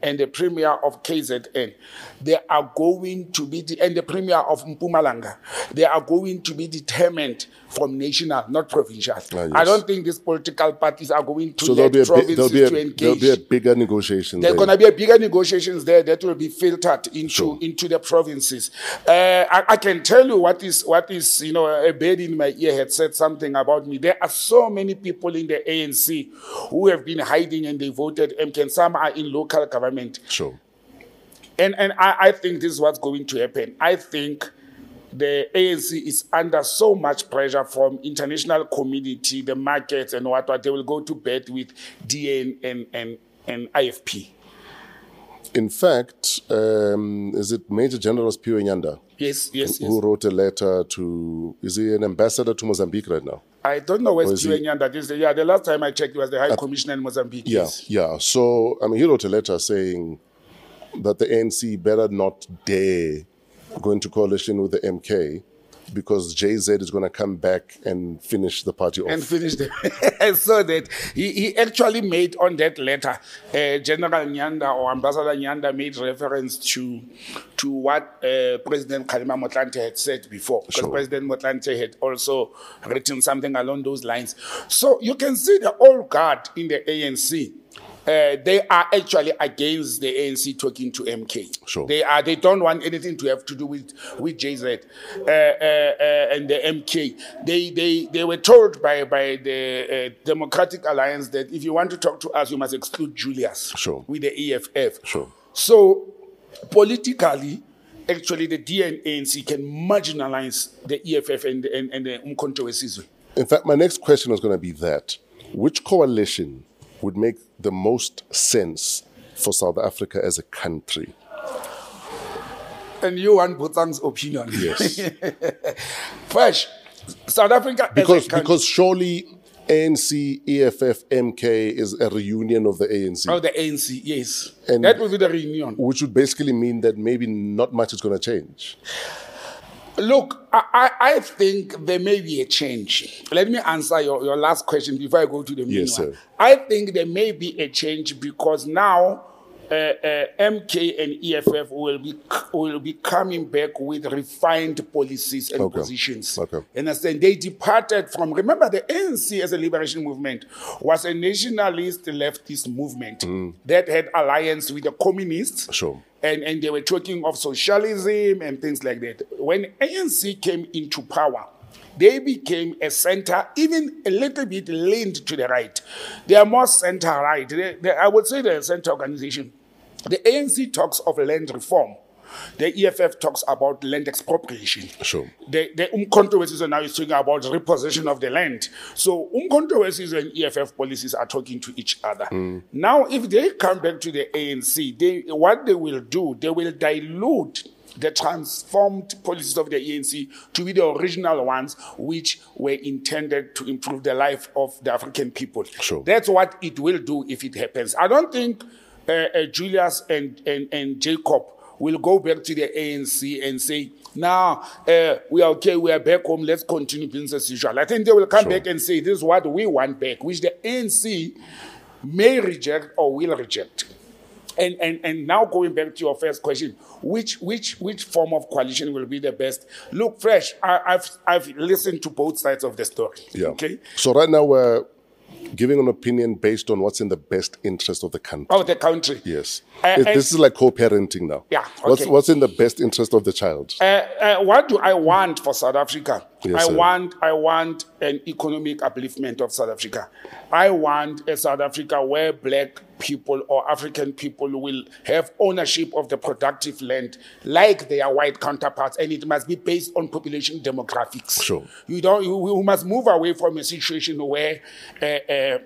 and the Premier of K Z N, they are going to be, the, and the Premier of Mpumalanga, they are going to be determined from national, not provincial. Ah, yes. I don't think these political parties are going to so let there'll be a, provinces there'll be a, to engage. There'll be a bigger negotiation. There's going to be a bigger negotiations there that will be filtered into sure. into the provinces. Uh, I, I can tell you what is what is you know a bird in my ear had said something about me. There are so many people in the A N C who have been hiding and they voted M K, and some are in local government. Sure. And and I, I think this is what's going to happen. I think the A N C is under so much pressure from international community, the markets and what, what they will go to bed with D A N and, and, and I F P. In fact, um, is it Major General Sphiwe Nyanda? Yes, yes, who, yes. wrote a letter to, is he an ambassador to Mozambique right now? I don't know where Sphiwe Nyanda is. Yeah, the last time I checked, he was the High uh, Commissioner in Mozambique. Yeah, yes. yeah. So, I mean, he wrote a letter saying that the A N C better not dare go into coalition with the M K because J Z is going to come back and finish the party off. And finish the... I saw that. He, he actually made on that letter, uh, General Nyanda or Ambassador Nyanda made reference to to what uh, President Kgalema Motlanthe had said before. Because sure. President Motlanthe had also written something along those lines. So you can see the old guard in the A N C. Uh, they are actually against the A N C talking to M K. Sure. They are. They don't want anything to have to do with with J Z uh, uh, uh, and the M K. They they they were told by by the uh, Democratic Alliance that if you want to talk to us, you must exclude Julius. Sure. With the E F F. Sure. So politically, actually, the D N A N C can marginalize the E F F and and, and the Umkhonto we Sizwe. In fact, my next question was going to be that: which coalition would make the most sense for South Africa as a country? And you want Botsang's opinion? Yes. First, South Africa because, as a country. Because surely A N C, E F F, M K is a reunion of the A N C. Oh, the A N C, yes. And that will be the reunion. Which would basically mean that maybe not much is going to change. Look, I, I think there may be a change. Let me answer your, your last question before I go to the main yes, one. Sir. I think there may be a change because now uh, uh, M K and E F F will be will be coming back with refined policies and okay. positions. Okay. Understand? They departed from, remember the A N C as a liberation movement was a nationalist leftist movement mm. that had alliance with the communists. Sure. And, and they were talking of socialism and things like that. When A N C came into power, they became a center, even a little bit leaned to the right. They are more center-right. They, they, I would say they're a center organization. The A N C talks of land reform. The E F F talks about land expropriation. Sure. The, the Umkhonto we Sizwe now is talking about repossession of the land. So Umkhonto we Sizwe and E F F policies are talking to each other. Mm. Now, if they come back to the A N C, they, what they will do, they will dilute the transformed policies of the A N C to be the original ones which were intended to improve the life of the African people. Sure. That's what it will do if it happens. I don't think uh, uh, Julius and, and, and Jacob will go back to the A N C and say, now uh, we are okay, we are back home, let's continue business as usual. I think they will come sure. back and say, this is what we want back, which the A N C may reject or will reject. And, and, and now going back to your first question, which which which form of coalition will be the best? Look, Fresh, I, I've I've listened to both sides of the story. Yeah. Okay. So right now we're giving an opinion based on what's in the best interest of the country. Of the country. Yes. Uh, it, this is like co-parenting now. Yeah. Okay. What's, what's in the best interest of the child? Uh, uh, what do I want for South Africa? Yes, I sir. want I want an economic upliftment of South Africa. I want a South Africa where black people or African people will have ownership of the productive land like their white counterparts, and it must be based on population demographics. Sure. You don't. You, we must move away from a situation where uh, uh,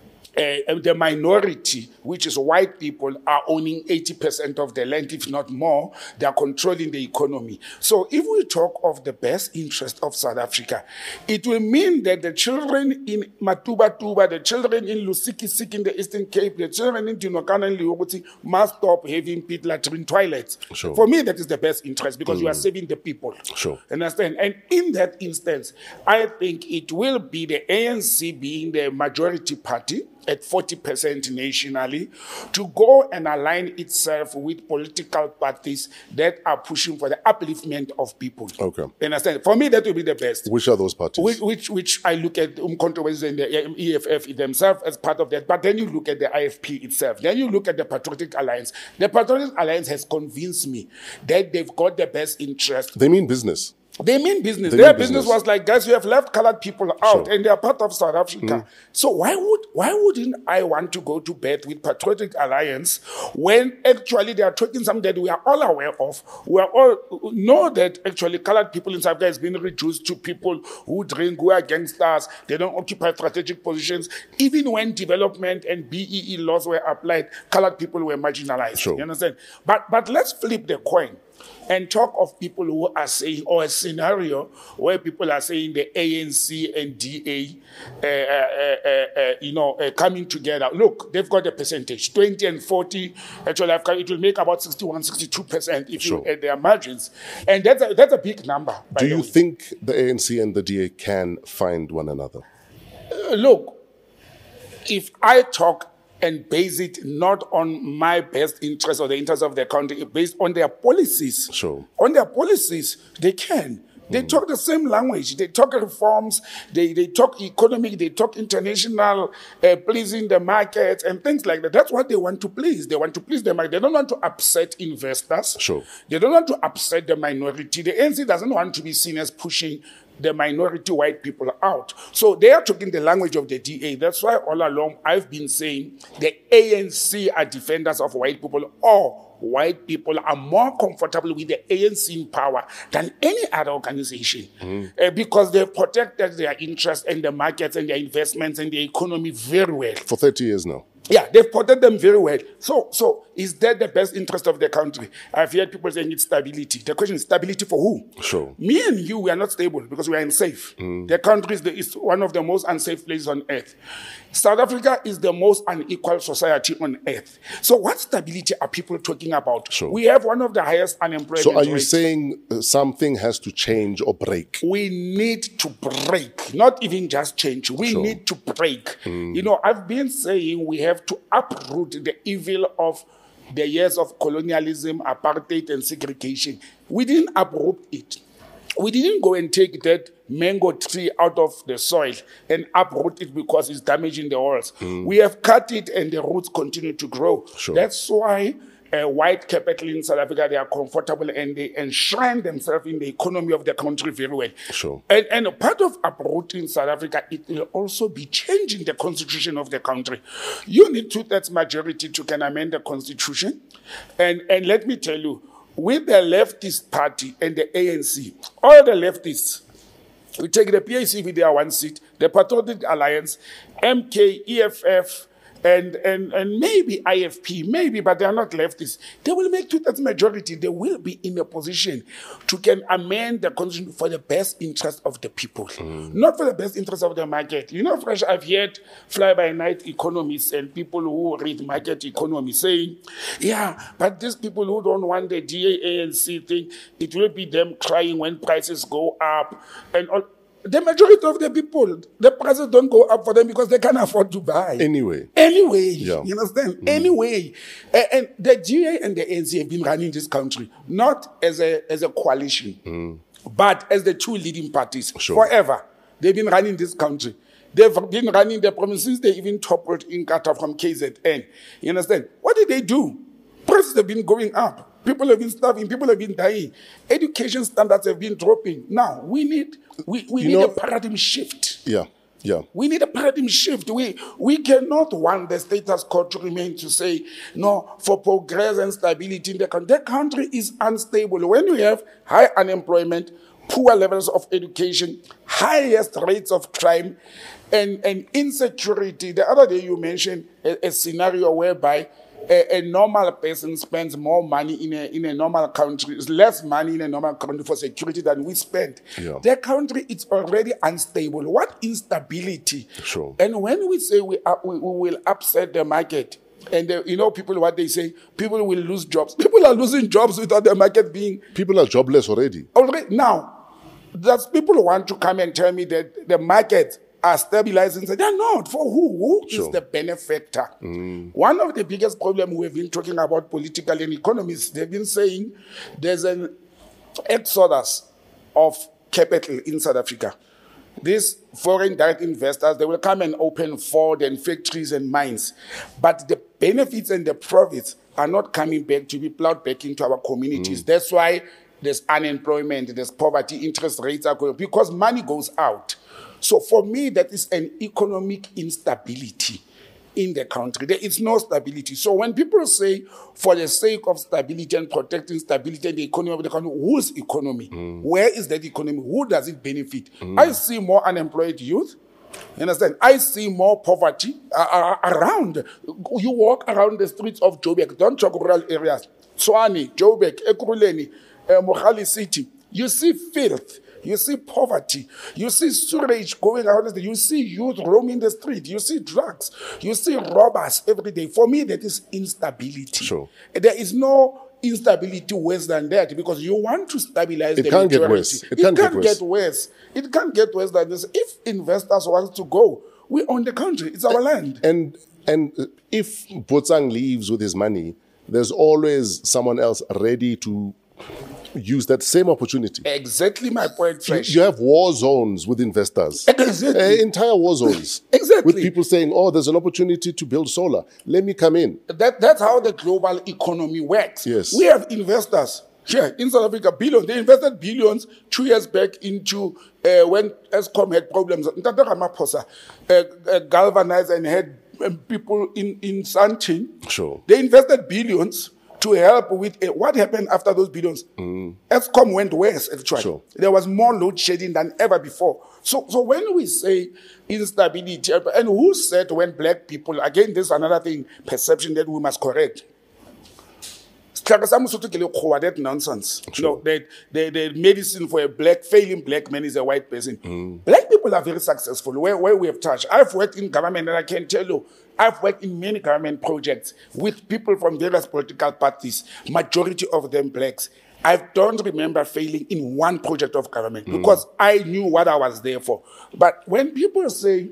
Uh, the minority, which is white people, are owning eighty percent of the land, if not more. They are controlling the economy. So if we talk of the best interest of South Africa, it will mean that the children in Matuba Tuba, the children in Lusikisiki in the Eastern Cape, the children in Dinokana and Liuguti must stop having pit latrine toilets. Sure. For me, that is the best interest because mm. you are saving the people. Sure. Understand? And in that instance, I think it will be the A N C being the majority party, at forty percent nationally, to go and align itself with political parties that are pushing for the upliftment of people. Okay. Understand? For me, that will be the best. Which are those parties? Which, which, which I look at Umkhonto and the E F F themselves as part of that. But then you look at the I F P itself. Then you look at the Patriotic Alliance. The Patriotic Alliance has convinced me that they've got the best interest. They mean business. They mean business. They Their mean business. business was like, guys, you have left colored people out, Sure. and they are part of South Africa. Mm. So why would why wouldn't I want to go to bed with Patriotic Alliance when actually they are talking something that we are all aware of? We are all know that actually colored people in South Africa has been reduced to people who drink, who are gangsters. They don't occupy strategic positions. Even when development and B E E laws were applied, colored people were marginalized. Sure. You understand? But but let's flip the coin and talk of people who are saying, or a scenario where people are saying the A N C and D A, uh, uh, uh, uh, you know, uh, coming together. Look, they've got a percentage, twenty and forty. Actually, it will make about sixty-one, sixty-two percent if Sure. you add their margins. And that's a, that's a big number. by Do the you way. think the A N C and the D A can find one another? Uh, look, if I talk and base it not on my best interest or the interest of the country, based on their policies. Sure. On their policies, they can. They Mm. talk the same language. They talk reforms. They, they talk economic. They talk international, uh, pleasing the market and things like that. That's what they want to please. They want to please the market. They don't want to upset investors. Sure. They don't want to upset the minority. The A N C doesn't want to be seen as pushing the minority white people out. So they are talking the language of the D A. That's why all along I've been saying the A N C are defenders of white people, or white people are more comfortable with the A N C in power than any other organization Mm. uh, because they've protected their interests and the markets and their investments and the economy very well. For thirty years now. Yeah, they've protected them very well. So, so is that the best interest of the country? I've heard people saying it's stability. The question is stability for who? Sure. Me and you, we are not stable because we are unsafe. Mm. The country is, the, is one of the most unsafe places on earth. South Africa is the most unequal society on earth. So what stability are people talking about? Sure. We have one of the highest unemployment So are you rates. saying uh, something has to change or break? We need to break, not even just change. We Sure. need to break. Mm. You know, I've been saying we have to uproot the evil of the years of colonialism, apartheid, and segregation. We didn't uproot it. We didn't go and take that mango tree out of the soil and uproot it because it's damaging the walls. Mm. We have cut it and the roots continue to grow. Sure. That's why uh, white capital in South Africa, they are comfortable and they enshrine themselves in the economy of the country very well. Sure. And, and a part of uprooting South Africa, it will also be changing the constitution of the country. You need two-thirds majority to can amend the constitution. And, and let me tell you, with the leftist party and the A N C, all the leftists, we take the P A C with their one seat, the Patriotic Alliance, M K, E F F, and, and, and maybe I F P, maybe, but they are not leftists. They will make two-thirds majority. They will be in a position to can amend the constitution for the best interest of the people, mm. not for the best interest of the market. You know, Fresh, I've heard fly-by-night economists and people who read market economy saying, yeah, but these people who don't want the D A N C thing, it will be them crying when prices go up and all. The majority of the people, the prices don't go up for them because they can't afford to buy. Anyway. Anyway. Yeah. You understand? Mm. Anyway. And, and the G A and the A N C have been running this country, not as a, as a coalition, Mm. but as the two leading parties. Sure. Forever. They've been running this country. They've been running the promises. They even toppled Inkatha from K Z N. You understand? What did they do? Prices have been going up. People have been starving. People have been dying. Education standards have been dropping. Now, we need we, we You need know- a paradigm shift. Yeah. Yeah. We need a paradigm shift. We we cannot want the status quo to remain to say, no, for progress and stability in the country. The country is unstable. When you have high unemployment, poor levels of education, highest rates of crime, and, and insecurity. The other day you mentioned a, a scenario whereby A, a normal person spends more money in a in a normal country, less money in a normal country for security than we spend. Yeah. The country is already unstable. What instability? Sure. And when we say we, up, we, we will upset the market, and the, you know people what they say, people will lose jobs. People are losing jobs without the market being People are jobless already. already now. Does people want to come and tell me that the markets are stabilizing. They're not. For who? Who is Sure. the benefactor? One of the biggest problems we've been talking about politically and economists, they've been saying there's an exodus of capital in South Africa. These foreign direct investors, they will come and open Ford and factories and mines. But the benefits and the profits are not coming back to be plowed back into our communities. Mm. That's why there's unemployment, there's poverty, interest rates are going, because money goes out. So for me, that is an economic instability in the country. There is no stability. So when people say, for the sake of stability and protecting stability and the economy of the country, whose economy? Mm. Where is that economy? Who does it benefit? Mm. I see more unemployed youth. You understand? I see more poverty uh, uh, around. You walk around the streets of Joburg, don't talk rural areas. Tshwane, Joburg, Ekurhuleni, uh, Mogale City. You see filth. You see poverty. You see sewage going around. You see youth roaming the street. You see drugs. You see robbers every day. For me, that is instability. Sure. There is no instability worse than that, because you want to stabilize it the can't majority. Get worse. It, it can't, can't get, get worse. worse. It can't get worse than this. If investors want to go, we own the country. It's our land. And and if Botsang leaves with his money, there's always someone else ready to use that same opportunity. Exactly my point, Fresh. You have war zones with investors. Exactly. Uh, entire war zones. Exactly. With people saying, oh, there's an opportunity to build solar. Let me come in. That, that's how the global economy works. Yes. We have investors here in South Africa, billions. They invested billions two years back into uh, when Eskom had problems. Ntata Ramaphosa uh, uh, galvanized and had um, people in, in Sandton. Sure. They invested billions to help with uh, what happened after those billions. Mm. Eskom went worse, actually. Sure. There was more load shedding than ever before. So, so when we say instability, and who said when black people, again, this is another thing, perception that we must correct. That nonsense. Sure. You know, the, the, the medicine for a black, failing black man is a white person. Mm. Black people are very successful, where, where we have touched. I've worked in government, and I can tell you, I've worked in many government projects with people from various political parties, majority of them blacks. I don't remember failing in one project of government mm. because I knew what I was there for. But when people say,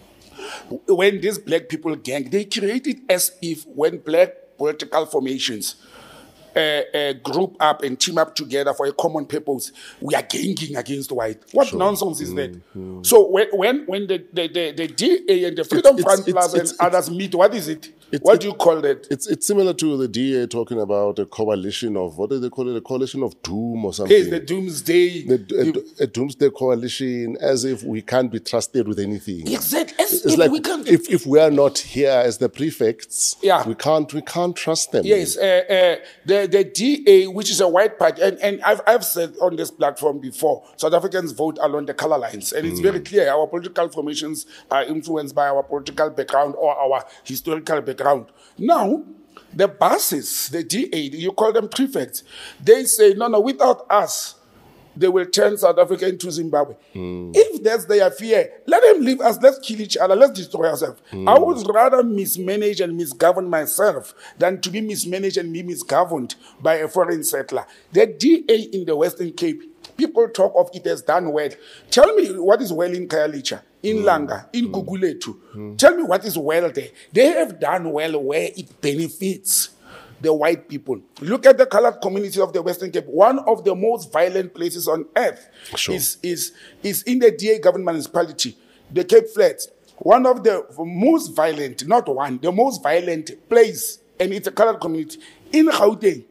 when these black people gang, they create it as if when black political formations Uh, uh, group up and team up together for a common purpose, we are ganging against white. What sure. nonsense is that? Mm-hmm. So when when when the, the, the, the D A and the Freedom it's, Front it's, Plus it's, and it's, others meet, what is it? It's, what do you call that? It's it's similar to the D A talking about a coalition of, what do they call it? A coalition of doom or something. Yes, the doomsday. The, a, a doomsday coalition, as if we can't be trusted with anything. Exactly. As it's if like we can't. If, if we are not here as the prefects, yeah. we can't we can't trust them. Yes, uh, uh, the the D A, which is a white party, and, and I've I've said on this platform before, South Africans vote along the color lines, and it's mm. very clear our political formations are influenced by our political background or our historical background. Now, the bosses, the D A, you call them prefects, they say, no, no, without us, they will turn South Africa into Zimbabwe. Mm. If that's their fear, let them leave us, let's kill each other, let's destroy ourselves. Mm. I would rather mismanage and misgovern myself than to be mismanaged and be misgoverned by a foreign settler. The D A in the Western Cape, people talk of it as done well. Tell me what is well in Khayelitsha, in mm. Langa, in mm. Gugulethu. Mm. Tell me what is well there. They have done well where it benefits the white people. Look at the colored community of the Western Cape. One of the most violent places on earth sure. is, is, is in the D A government municipality, the Cape Flats. One of the most violent, not one, the most violent place, and it's a colored community, in Gauteng,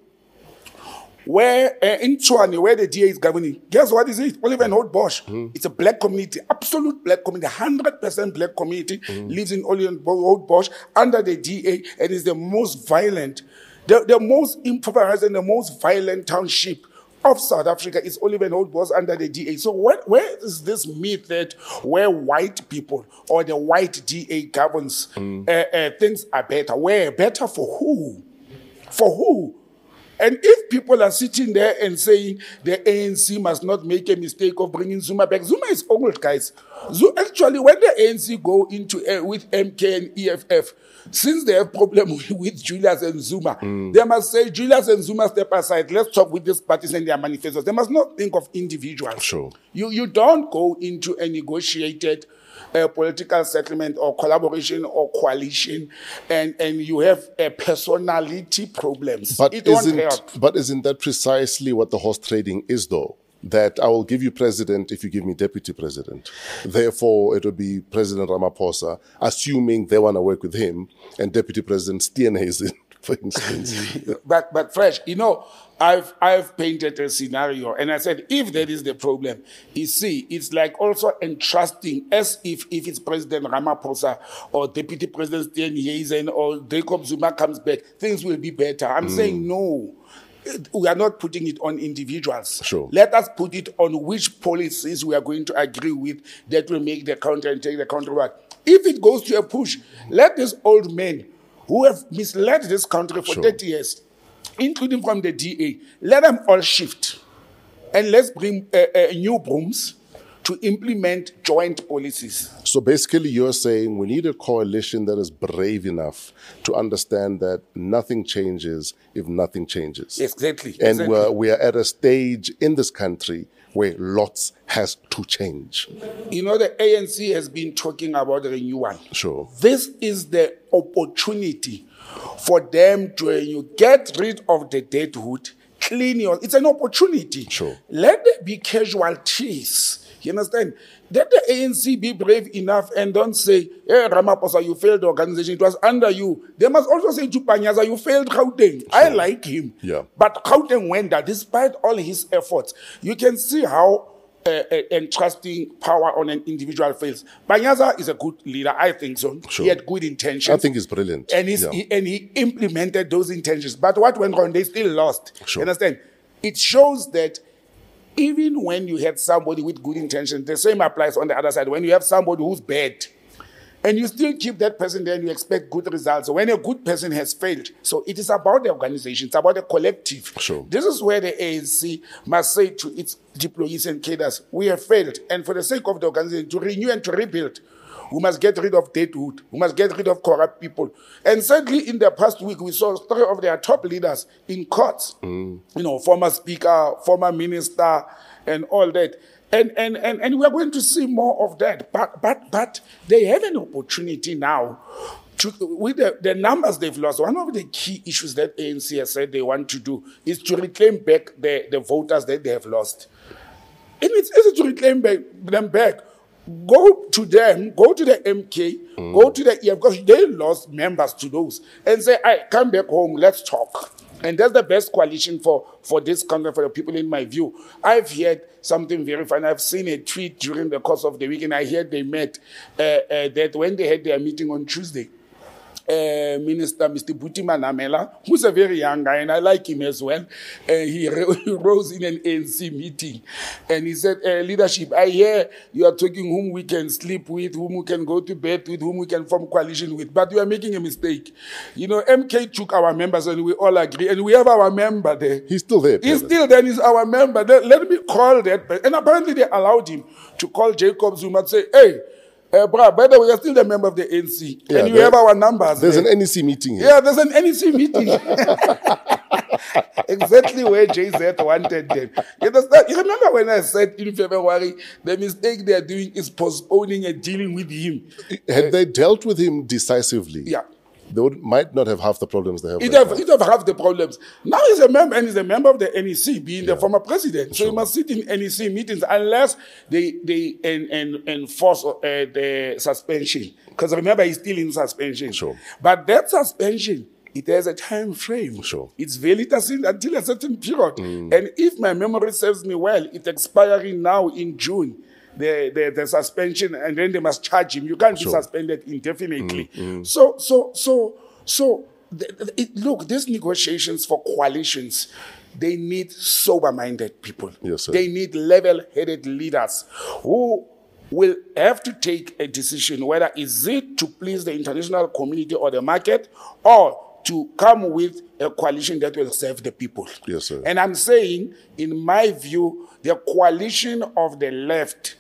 where uh, in Tshwane, where the D A is governing. Guess what is it? Olivenhout-Bosch. Mm. It's a black community, absolute black community, one hundred percent black community, mm. lives in Olivenhout-Bosch under the D A, and is the most violent, the, the most impoverished and the most violent township of South Africa is Olivenhout-Bosch under the D A. So where, where is this myth that where white people or the white D A governs, mm. uh, uh, things are better? Where? Better for who? For who? And if people are sitting there and saying the A N C must not make a mistake of bringing Zuma back, Zuma is old, guys. So actually, when the A N C go into uh, with M K and E F F, since they have problem with, with Julius and Zuma, mm. they must say, Julius and Zuma, step aside. Let's talk with these parties and their manifestos. They must not think of individuals. Sure. You, you don't go into a negotiated a political settlement or collaboration or coalition, and, and you have a personality problems. But it won't isn't, help. but isn't that precisely what the horse trading is, though? That I will give you president if you give me deputy president. Therefore, it will be President Ramaphosa, assuming they want to work with him, and Deputy President Steenhuisen, for instance. but but Fresh, you know, I've I've painted a scenario, and I said if that is the problem, you see, it's like also entrusting as if if it's President Ramaphosa or Deputy President Steenhuisen or Jacob Zuma comes back, things will be better. I'm mm. saying no. We are not putting it on individuals. Sure. Let us put it on which policies we are going to agree with that will make the country and take the country back. If it goes to a push, let these old men who have misled this country for Sure. thirty years, including from the D A, let them all shift. And let's bring uh, uh, new brooms to implement joint policies. So basically, you're saying we need a coalition that is brave enough to understand that nothing changes if nothing changes. Exactly. And exactly. we're, we are at a stage in this country where lots has to change. You know, the A N C has been talking about renewal. Sure. This is the opportunity for them to uh, you get rid of the deadwood, clean your... It's an opportunity. Sure. Let there be casualties. You understand? Let the A N C be brave enough and don't say, hey, Ramaphosa, you failed the organization. It was under you. They must also say to Panyaza, you failed Gauteng. Sure. I like him. Yeah. But Gauteng went there despite all his efforts. You can see how uh, uh, entrusting power on an individual fails. Panyaza is a good leader. I think so. Sure. He had good intentions. I think he's brilliant. And, he's, Yeah. he, and he implemented those intentions. But what went wrong? They still lost. Sure. You understand? It shows that even when you had somebody with good intentions, the same applies on the other side. When you have somebody who's bad, and you still keep that person there and you expect good results. So when a good person has failed, so it is about the organization, it's about the collective. Sure. This is where the A N C must say to its deployees and cadres, we have failed. And for the sake of the organization, to renew and to rebuild, we must get rid of deadwood. We must get rid of corrupt people. And certainly in the past week, we saw three of their top leaders in courts. Mm. You know, former speaker, former minister, and all that. And, and, and, and we're going to see more of that. But, but, but they have an opportunity now to, with the, the numbers they've lost. One of the key issues that A N C has said they want to do is to reclaim back the, the voters that they have lost. And it's easy to reclaim back, them back. Go to them, go to the M K, mm. go to the E F, because they lost members to those, and say, I come back home, let's talk. And that's the best coalition for, for this country, for the people in my view. I've heard something very funny. I've seen a tweet during the course of the week, and I heard they met, uh, uh, that when they had their meeting on Tuesday, Uh, Minister Mister Butima Namela, who's a very young guy, and I like him as well. Uh, he, he rose in an A N C meeting, and he said, uh, leadership, I hear you are talking whom we can sleep with, whom we can go to bed with, whom we can form coalition with, but you are making a mistake. You know, M K took our members, and we all agree, and we have our member there. He's still there. He's still there, he's our member. Let me call that, and apparently they allowed him to call Jacob Zuma and say, hey, Uh, bro, by the way, you're still a member of the A N C, yeah, and you there, have our numbers. There's there. an N E C meeting here. Yeah, there's an N E C meeting. Exactly where J Z wanted them. You understand? You remember when I said in February, the mistake they are doing is postponing and dealing with him. Had uh, they dealt with him decisively, yeah, they would, might not have half the problems they have. It right have, it have half the problems. Now he's a member, and he's a member of the N E C, being yeah. the former president. So sure. he must sit in N E C meetings unless they they en, en, enforce uh, the suspension. Because remember, he's still in suspension. Sure. But that suspension, it has a time frame. Sure. It's valid until a certain period. Mm. And if my memory serves me well, it's expiring now in June. The, the, the suspension, and then they must charge him. You can't sure. be suspended indefinitely. Mm, mm. So, so, so, so, the, the, it, look, these negotiations for coalitions, they need sober-minded people. Yes, sir. They need level-headed leaders who will have to take a decision, whether is it to please the international community or the market, or to come with a coalition that will serve the people. Yes, sir. And I'm saying, in my view, the coalition of the left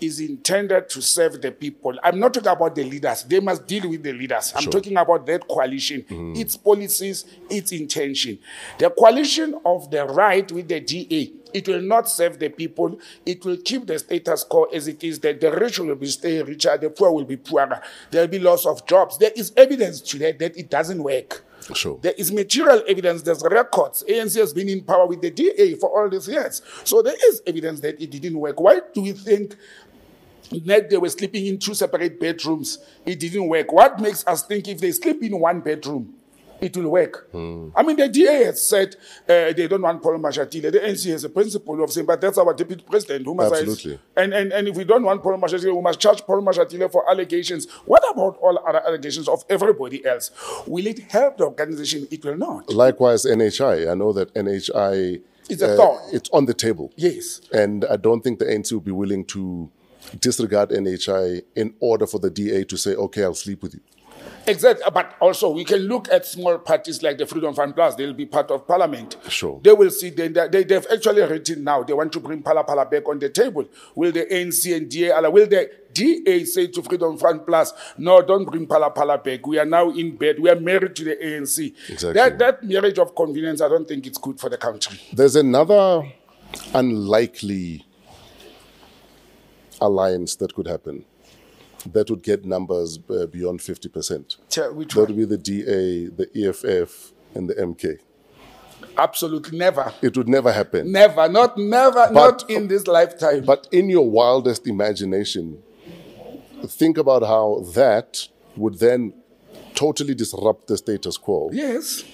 is intended to serve the people. I'm not talking about the leaders. They must deal with the leaders. I'm Sure. talking about that coalition, its policies, its intention. The coalition of the right with the D A, it will not serve the people. It will keep the status quo as it is, that the rich will be staying richer, the poor will be poorer. There will be loss of jobs. There is evidence today that it doesn't work. Sure. There is material evidence, there's records. A N C has been in power with the D A for all these years. So there is evidence that it didn't work. Why do we think that they were sleeping in two separate bedrooms? It didn't work. What makes us think if they sleep in one bedroom, it will work? I mean, the D A has said uh, they don't want Paul Mashatile. The A N C has a principle of saying, but that's our deputy president. Who must Absolutely. I, and, and, and if we don't want Paul Mashatile, we must charge Paul Mashatile for allegations. What about all other allegations of everybody else? Will it help the organization? It will not. Likewise, N H I. I know that N H I, It's a thought. it's on the table. Yes. And I don't think the A N C will be willing to disregard N H I in order for the D A to say, okay, I'll sleep with you. Exactly, but also we can look at small parties like the Freedom Fund Plus. They'll be part of parliament. Sure. They will see, they, they, they've actually written now, they want to bring Phala Phala back on the table. Will the A N C and D A, will the D A say to Freedom Fund Plus, no, don't bring Phala Phala back. We are now in bed. We are married to the A N C. Exactly. That, that marriage of convenience, I don't think it's good for the country. There's another unlikely alliance that could happen that would get numbers uh, beyond fifty percent. Tell- Which That one? would be the D A, the E F F, and the M K. Absolutely never. It would never happen. Never, not never, But- not in this lifetime. But in your wildest imagination, think about how that would then totally disrupt the status quo. Yes.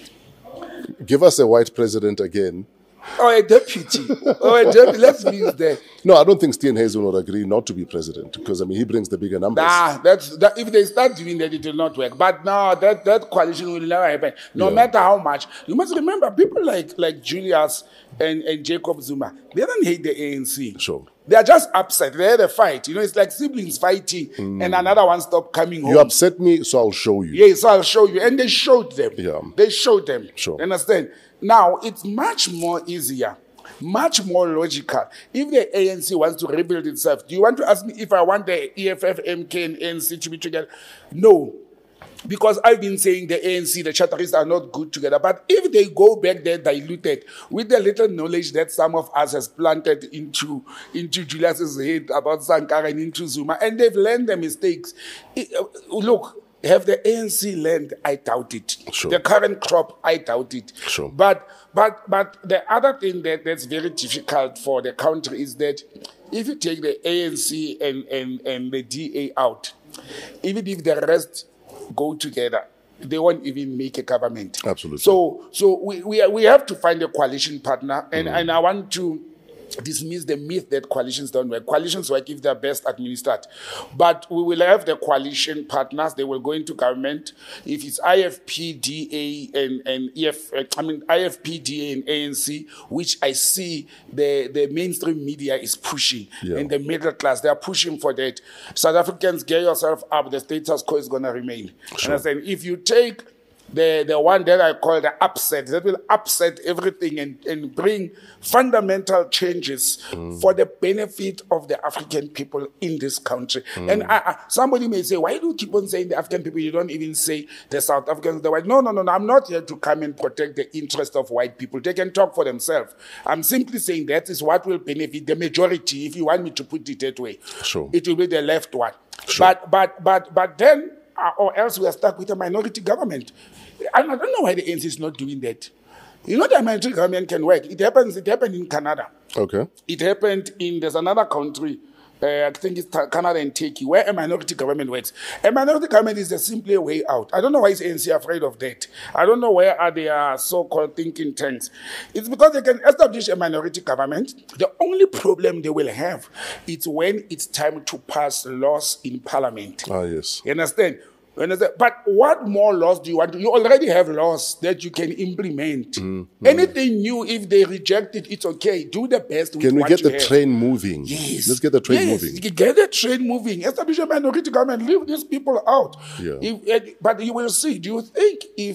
Give us a white president again. Or a deputy. Or a deputy. Let's use that. No, I don't think Steenhuisen would agree not to be president because, I mean, he brings the bigger numbers. Nah, that's that, if they start doing that, it will not work. But no, that, that coalition will never happen. No Yeah. matter how much. You must remember, people like like Julius and, and Jacob Zuma, they don't hate the A N C. Sure. They are just upset. They had a fight. You know, it's like siblings fighting, and another one stopped coming home. You upset me, so I'll show you. Yes, I'll show you. And they showed them. Yeah. They showed them. Sure. Understand? Now, it's much more easier, much more logical. If the A N C wants to rebuild itself, do you want to ask me if I want the E F F, M K, and A N C to be together? No. Because I've been saying the A N C, the Charterists are not good together. But if they go back there diluted with the little knowledge that some of us has planted into, into Julius's head about Sankara and into Zuma, and they've learned their mistakes. It, uh, look, have the A N C learned? I doubt it. Sure. The current crop, I doubt it. Sure. But but but the other thing that, that's very difficult for the country is that if you take the A N C and, and, and the D A out, even if the rest go together, they won't even make a government. Absolutely. So so we we, we have to find a coalition partner, and, mm. and I want to dismiss the myth that coalitions don't work. Coalitions work if they're best administered. But we will have the coalition partners. They will go into government. If it's I F P, D A, and, and E F, I mean I F P, D A, and A N C, which I see the, the mainstream media is pushing, Yeah. and the middle class, they are pushing for that. South Africans, get yourself up. The status quo is going to remain. Sure. And I said, if you take The the one that I call the upset, that will upset everything and, and bring fundamental changes mm. for the benefit of the African people in this country. Mm. And I, I, somebody may say, why do you keep on saying the African people? You don't even say the South Africans, the white. No, no, no, no. I'm not here to come and protect the interest of white people. They can talk for themselves. I'm simply saying that is what will benefit the majority, if you want me to put it that way. Sure. It will be the left one. Sure. But but but but then, uh, or else we are stuck with a minority government. I don't know why the A N C is not doing that. You know, the minority government can work. It happens. It happened in Canada. Okay. It happened in, there's another country, uh, I think it's Canada and Turkey, where a minority government works. A minority government is the simpler way out. I don't know why is A N C afraid of that. I don't know where are their so-called thinking tanks. It's because they can establish a minority government. The only problem they will have is when it's time to pass laws in parliament. Ah, yes. You understand? You understand? But what more laws do you want? You already have laws that you can implement. Mm-hmm. Anything new, if they reject it, it's okay. Do the best with Can we what get you the have. train moving? Yes. Let's get the train yes. moving. Get the train moving. Establish a minority government. Leave these people out. Yeah. If, but you will see. Do you think if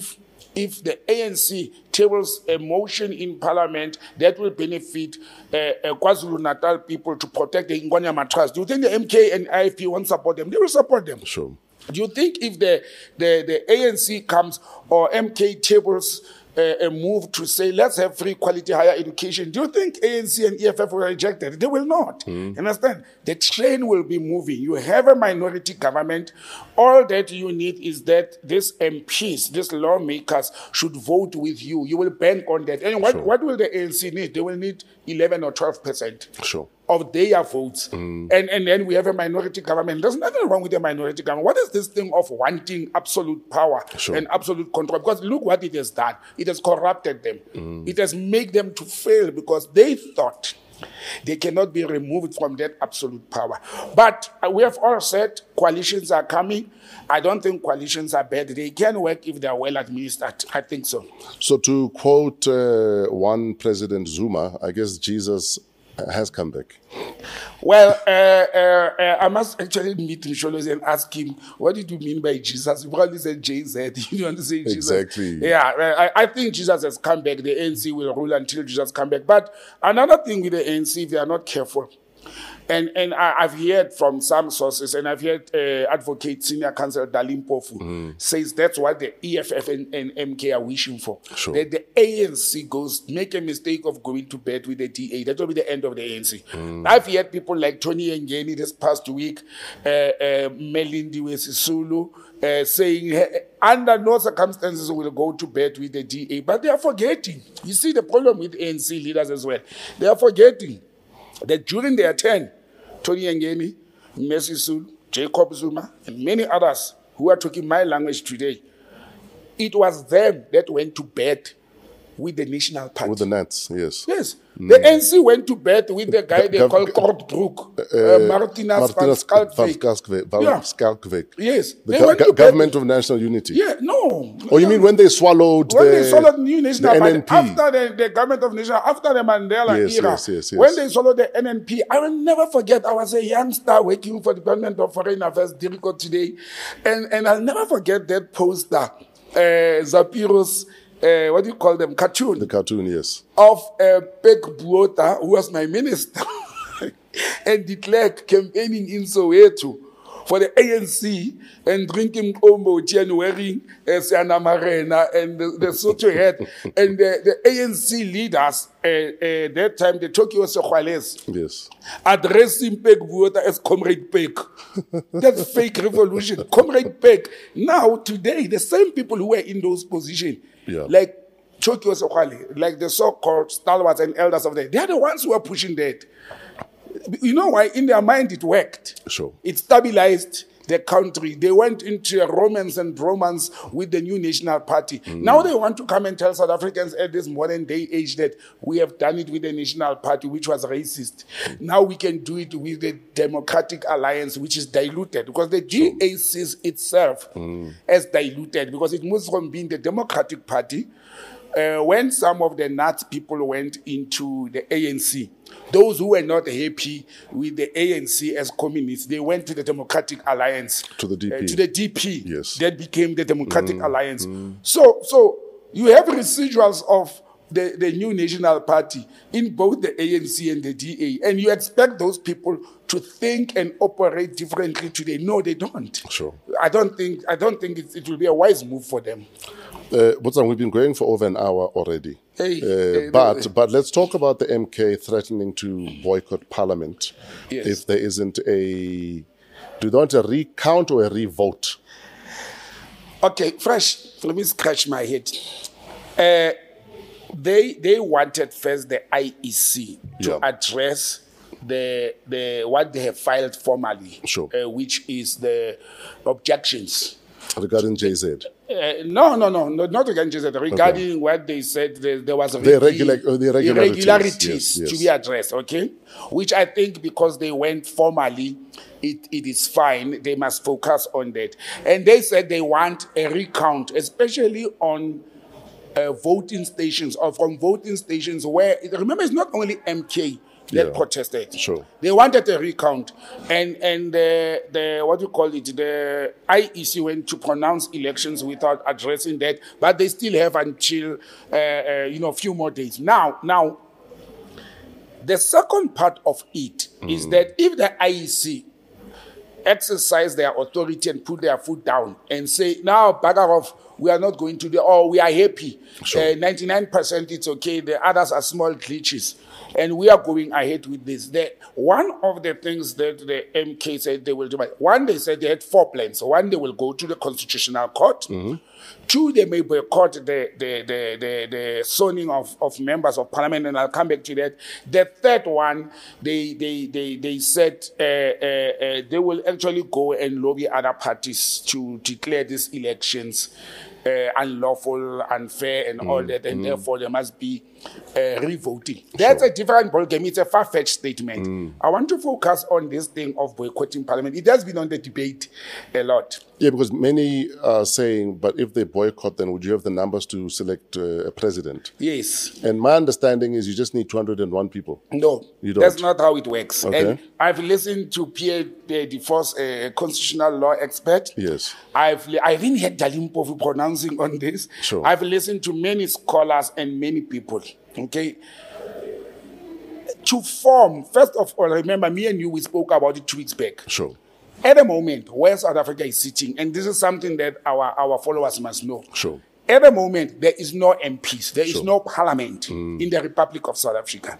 if the A N C tables a motion in Parliament that will benefit uh, uh, KwaZulu-Natal people to protect the Ngonyama Trust, do you think the M K and I F P won't support them? They will support them. Sure. Do you think if the, the, the A N C comes or M K tables uh, a move to say, let's have free quality higher education, do you think A N C and E F F will reject it? They will not. Mm. Understand? The train will be moving. You have a minority government. All that you need is that these M Ps, these lawmakers, should vote with you. You will bank on that. And what, Sure. what will the A N C need? They will need eleven or twelve percent. Sure. Of their votes. Mm. And, and then we have a minority government. There's nothing wrong with a minority government. What is this thing of wanting absolute power Sure. and absolute control? Because look what it has done. It has corrupted them. Mm. It has made them to fail because they thought they cannot be removed from that absolute power. But uh, we have all said coalitions are coming. I don't think coalitions are bad. They can work if they are well administered. I think so. So to quote uh, one President Zuma, I guess Jesus has come back. Well, uh, uh, uh, I must actually meet Msholozi and ask him, what did you mean by Jesus? You probably said J Z. You don't want to say Jesus. Exactly. Yeah, I, I think Jesus has come back. The A N C will rule until Jesus comes back. But another thing with the A N C, if they are not careful, and and I, I've heard from some sources, and I've heard uh, Advocate Senior Counsel Dalim Pofu mm. says that's what the E F F and, and M K are wishing for. Sure. That the A N C goes, make a mistake of going to bed with the D A. That will be the end of the A N C. Mm. I've heard people like Tony Ngeni this past week, uh, uh, Melindi Sisulu, uh, saying hey, under no circumstances will go to bed with the D A. But they are forgetting. You see the problem with A N C leaders as well. They are forgetting that during their term, Tony Ngeni, Mercy Sulu, Jacob Zuma, and many others who are talking my language today, it was them that went to bed with the National Party. With the Nats, yes. Yes. Mm. The N C went to bed with the guy they call Kortbroek, uh, uh, Martinus van Schalkwyk. Yes. The they go- went go- to government bed. of national unity. Yeah, no. Oh, you mean when they swallowed when the, they swallowed New National the Party, N N P? after the, the government of national, after the Mandela Yes, era, yes, yes, yes. when they swallowed the N N P, I will never forget, I was a youngster working for the Department of Foreign Affairs, Diriko today, and, and I'll never forget that poster, uh, Zapiro's, uh, what do you call them, cartoon. The cartoon, yes. Of uh, Peg Buota, who was my minister, and de Klerk campaigning in Soweto for the A N C and drinking Ombo and wearing uh, Siana Marena and the, the Soto hat. And the, the A N C leaders, uh, uh, that time, the Tokyo Sekhuales, Yes. addressing Peg Buota as Comrade Peg. That's fake revolution. Comrade Peg. Now, today, the same people who were in those positions, Yeah. like Tokyo Sekhuale, like the so-called stalwarts and elders of the day, they are the ones who are pushing that. You know why? In their mind, it worked. Sure. It stabilized the country. They went into a romance and romance with the new National Party. Mm. Now they want to come and tell South Africans at this modern day age that we have done it with the National Party, which was racist. Now we can do it with the Democratic Alliance, which is diluted, because the G A sees itself mm. as diluted, because it moves from being the Democratic Party. Uh, when some of the Nats people went into the A N C, those who were not happy with the A N C as communists, they went to the Democratic Alliance. To the D P. Uh, to the D P. Yes. That became the Democratic Mm, Alliance. mm. So, so you have residuals of the, the new National Party in both the A N C and the D A, and you expect those people to think and operate differently today. No, they don't. Sure. I don't think, I don't think it, it will be a wise move for them. Uh, Botsang, we've been going for over an hour already. Hey, uh, hey, but no, but let's talk about the M K threatening to boycott Parliament Yes. if there isn't a. Do they want a recount or a revote? Okay, fresh. Let me scratch my head. Uh, they they wanted first the I E C to Yeah. address the the what they have filed formally, Sure. uh, which is the objections. Regarding J Z. Uh, no, no, no, no, not against that. Regarding okay. what they said, there, there was the, regu- regula- uh, the irregularities, irregularities yes, to yes. be addressed, okay? Which I think because they went formally, it, it is fine. They must focus on that. And they said they want a recount, especially on uh, voting stations or from voting stations where, remember, it's not only M K that Yeah. protested. Sure. They wanted a recount, and and the the what do you call it? The I E C went to pronounce elections without addressing that, but they still have until uh, uh, you know a few more days. Now, now, the second part of it mm. is that if the I E C exercise their authority and put their foot down and say, now, bugger off, we are not going to do, or we are happy. Sure. Uh, ninety-nine percent it's okay, the others are small glitches. And we are going ahead with this. The, one of the things that the M K said they will do, one, they said they had four plans. One, they will go to the Constitutional Court. Mm-hmm. Two, they may boycott the, the, the, the, the zoning of, of members of parliament, and I'll come back to that. The third one, they, they, they, they said uh, uh, uh, they will actually go and lobby other parties to declare these elections Uh, unlawful, unfair, and mm, all that, and mm. therefore there must be uh, revoting. That's sure. a different ballgame. It's a far-fetched statement. Mm. I want to focus on this thing of boycotting parliament. It has been on the debate a lot. Yeah, because many are saying, but if they boycott, then would you have the numbers to select uh, a president? Yes. And my understanding is you just need two hundred one people. No, you don't. That's not how it works. Okay. And I've listened to Pierre De Vos, a constitutional law expert. Yes. I've li- I even heard Dalimpofu pronouncing on this. Sure. I've listened to many scholars and many people. Okay. To form, first of all, remember me and you, we spoke about it two weeks back. Sure. At the moment where South Africa is sitting, and this is something that our, our followers must know. Sure. At the moment, there is no M Ps, there sure. is no parliament mm. in the Republic of South Africa.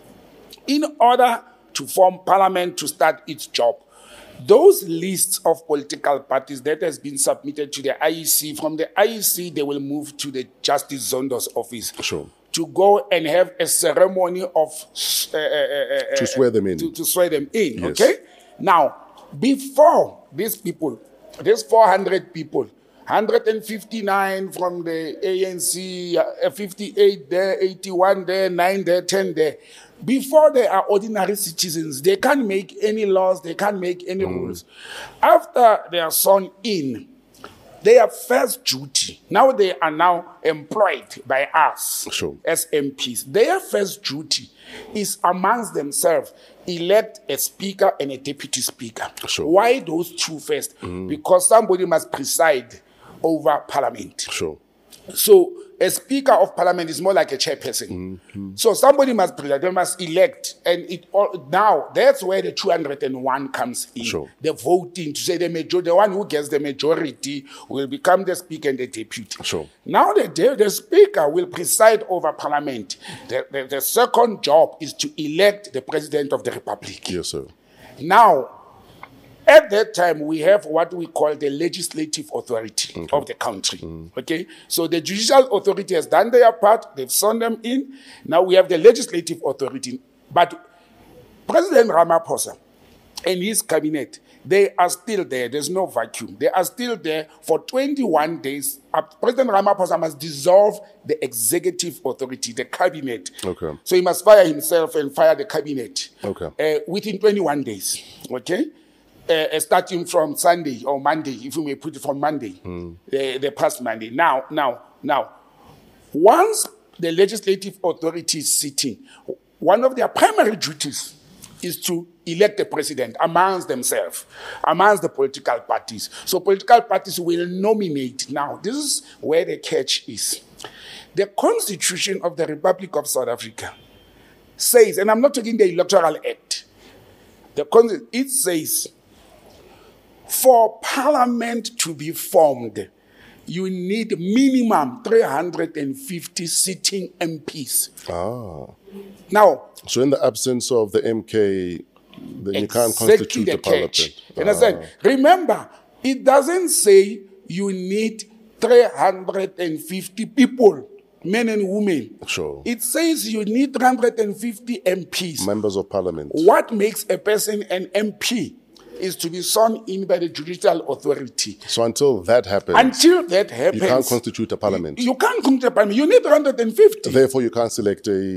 In order to form parliament to start its job, those lists of political parties that has been submitted to the I E C, from the I E C, they will move to the Justice Zondo's office. Sure. To go and have a ceremony of uh, uh, uh, to swear them in. To, to swear them in. Yes. Okay. Now, before these people, these four hundred people, one hundred fifty-nine from the A N C, uh, fifty-eight there, eighty-one there, nine there, ten there. Before they are ordinary citizens, they can't make any laws, they can't make any mm. rules. After they are sworn in, their first duty, now they are now employed by us sure. as M Ps. Their first duty is amongst themselves, elect a speaker and a deputy speaker. Sure. Why those two first? Mm. Because somebody must preside over parliament. Sure. So a speaker of parliament is more like a chairperson. Mm-hmm. So somebody must preside, they must elect. And it all, now that's where the two hundred one comes in. Sure. The voting to say the majority, the one who gets the majority will become the speaker and the deputy. Sure. Now the, the speaker will preside over parliament. The, the, the second job is to elect the president of the republic. Yes, sir. Now, at that time, we have what we call the legislative authority okay. of the country. Mm. Okay? So the judicial authority has done their part. They've sworn them in. Now we have the legislative authority. But President Ramaphosa and his cabinet, they are still there. There's no vacuum. They are still there for twenty-one days. President Ramaphosa must dissolve the executive authority, the cabinet. Okay. So he must fire himself and fire the cabinet. Okay. Uh, within twenty-one days. Okay? Uh, starting from Sunday or Monday, if you may put it from Monday, mm. the, the past Monday. Now, now, now, once the legislative authority is sitting, one of their primary duties is to elect a president amongst themselves, amongst the political parties. So political parties will nominate. Now, this is where the catch is. The Constitution of the Republic of South Africa says, and I'm not talking the Electoral Act, the Constitution, it says, for parliament to be formed, you need minimum three hundred fifty sitting M Ps. Ah. Now, so in the absence of the M K, then you can't constitute the parliament. You understand? Ah. Remember, it doesn't say you need three hundred fifty people, men and women. Sure. It says you need three hundred fifty M Ps. Members of parliament. What makes a person an M P is to be sworn in by the judicial authority. So until that happens, until that happens, you can't constitute a parliament. You, you can't constitute a parliament. You need one hundred fifty. Therefore, you can't select a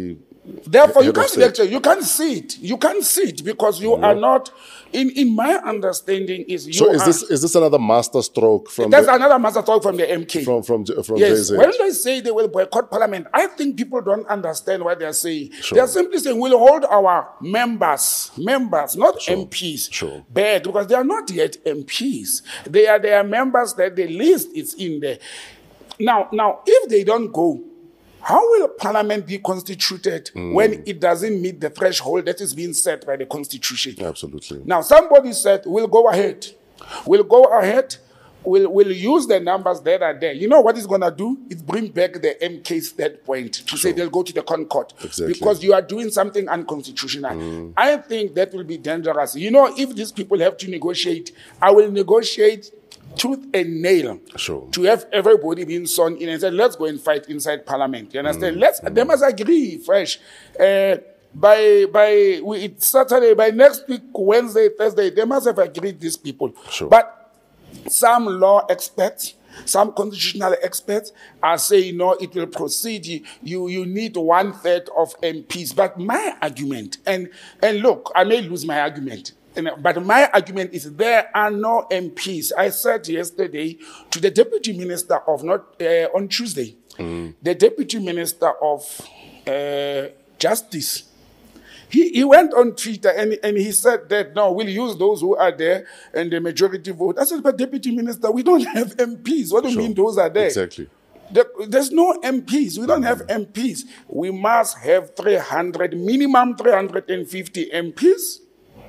Therefore, you Head of can't state. lecture. You can't see it. You can't see it because you are not. In in my understanding, is you. So is are, this is this another master stroke from That's the, another master talk from the M K. from from from Yes, J Z? when they say they will boycott parliament, I think people don't understand what they're saying. Sure. They're simply saying we'll hold our members, members, not M Ps, Sure. back because they are not yet M Ps. They are they are members that the list is in there. Now, now, if they don't go, how will parliament be constituted when it doesn't meet the threshold that is being set by the constitution? Absolutely. Now, somebody said, we'll go ahead. We'll go ahead. We'll, we'll use the numbers that are there. You know what it's going to do? It's bring back the M K's third point to say they'll go to the Concord. Exactly. Because you are doing something unconstitutional. I think that will be dangerous. You know, if these people have to negotiate, I will negotiate tooth and nail Sure. to have everybody being sworn in and said, let's go and fight inside parliament. You understand? Let's they must agree fresh. Uh, by by we, it's Saturday, by next week, Wednesday, Thursday, they must have agreed, these people. Sure. But some law experts, some constitutional experts are saying, no, it will proceed. You, you, you need one third of M Ps. But my argument, and, and look, I may lose my argument, but my argument is there are no M Ps. I said yesterday to the Deputy Minister of, not uh, on Tuesday, mm. the Deputy Minister of uh, Justice, He, he went on Twitter and, and he said that, no, we'll use those who are there and the majority vote. I said, but Deputy Minister, we don't have M Ps. What do you Sure. mean those are there? Exactly. There, there's no M Ps. We don't have M Ps. We must have three hundred, minimum three hundred fifty M Ps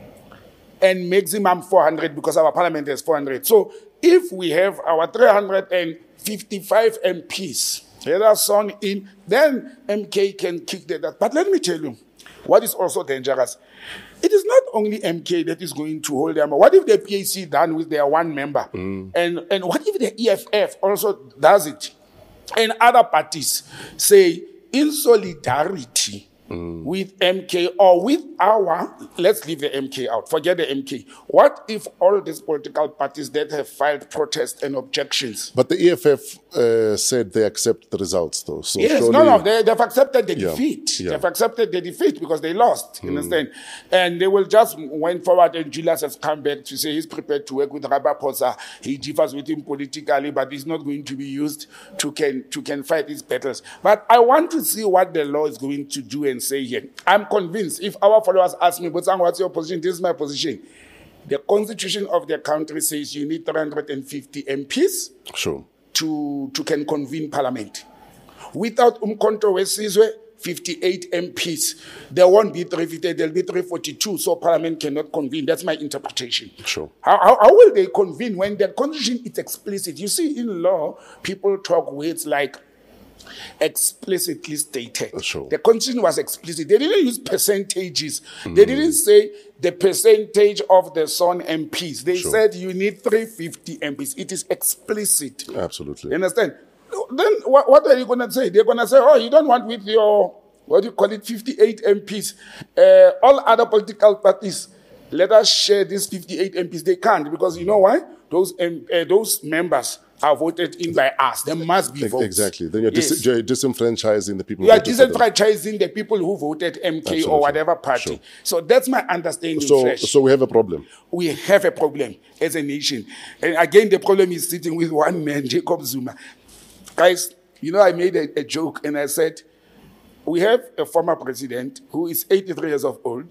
and maximum four hundred because our parliament has four hundred. So if we have our three hundred fifty-five M Ps that are sworn in, then M K can kick that. But let me tell you, what is also dangerous, it is not only M K that is going to hold them. What if the P A C done with their one member? Mm. And, and what if the E F F also does it? And other parties say, in solidarity mm. with M K or with our, let's leave the M K out, forget the M K. What if all these political parties that have filed protests and objections? But the E F F uh, said they accept the results, though. So yes, surely, no, no, they, they've accepted the Yeah, defeat. yeah. They've accepted the defeat because they lost, you understand? And they will just went forward, and Julius has come back to say he's prepared to work with Ramaphosa. He differs with him politically, but he's not going to be used to can, to can fight these battles. But I want to see what the law is going to do and say here. I'm convinced, if our followers ask me, Botsang, what's your position? This is my position. The constitution of the country says you need three hundred fifty M Ps Sure. to, to can convene parliament. Without Umkhonto weSizwe, fifty-eight M Ps, there won't be three fifty, there'll be three forty-two, so parliament cannot convene. That's my interpretation. Sure. How, how, how will they convene when the constitution is explicit? You see, in law, people talk words like explicitly stated. Sure. The constitution was explicit. They didn't use percentages. Mm. They didn't say the percentage of the sworn M Ps. They Sure. said you need three hundred fifty M Ps. It is explicit. Absolutely. You understand? Then what, what are you going to say? They're going to say, oh, you don't want with your, what do you call it, fifty-eight M Ps. Uh, all other political parties, let us share these fifty-eight M Ps. They can't, because you know why? Those um, uh, those members are voted in by us. There must be votes. Exactly. Then you're, dis- Yes. you're disenfranchising the people. You who are voted for them. disenfranchising the people who voted M K Absolutely. or whatever party. Sure. So that's my understanding. So, Fresh. so we have a problem. We have a problem as a nation. And again, the problem is sitting with one man, Jacob Zuma. Guys, you know, I made a, a joke and I said, we have a former president who is eighty-three years of old.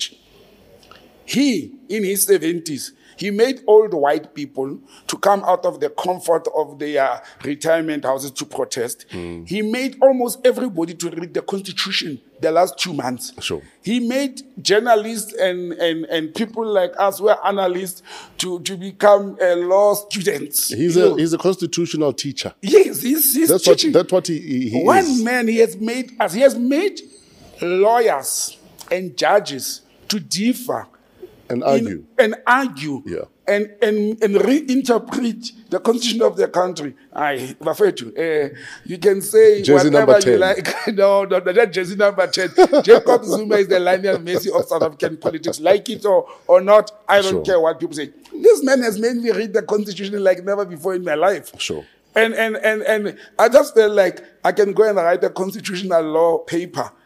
He, in his seventies, he made old white people to come out of the comfort of their retirement houses to protest. Mm. He made almost everybody to read the Constitution the last two months. Sure. He made journalists and, and, and people like us who are analysts to, to become uh, law students. He's You a know? he's a constitutional teacher. Yes, he's, he's That's what teaching. that's what he, he, he One is. man, he has made us, he has made lawyers and judges to differ And argue. in- and argue Yeah. and, and, and reinterpret the constitution of the country. I refer to. Uh, you can say Jersey whatever number you ten. like. no, no, no, not Jersey number ten. Jacob Zuma is the Lionel Messi of South African politics. Like it or, or not, I don't Sure. care what people say. This man has made me read the constitution like never before in my life. Sure. And, and, and, and I just felt like I can go and write a constitutional law paper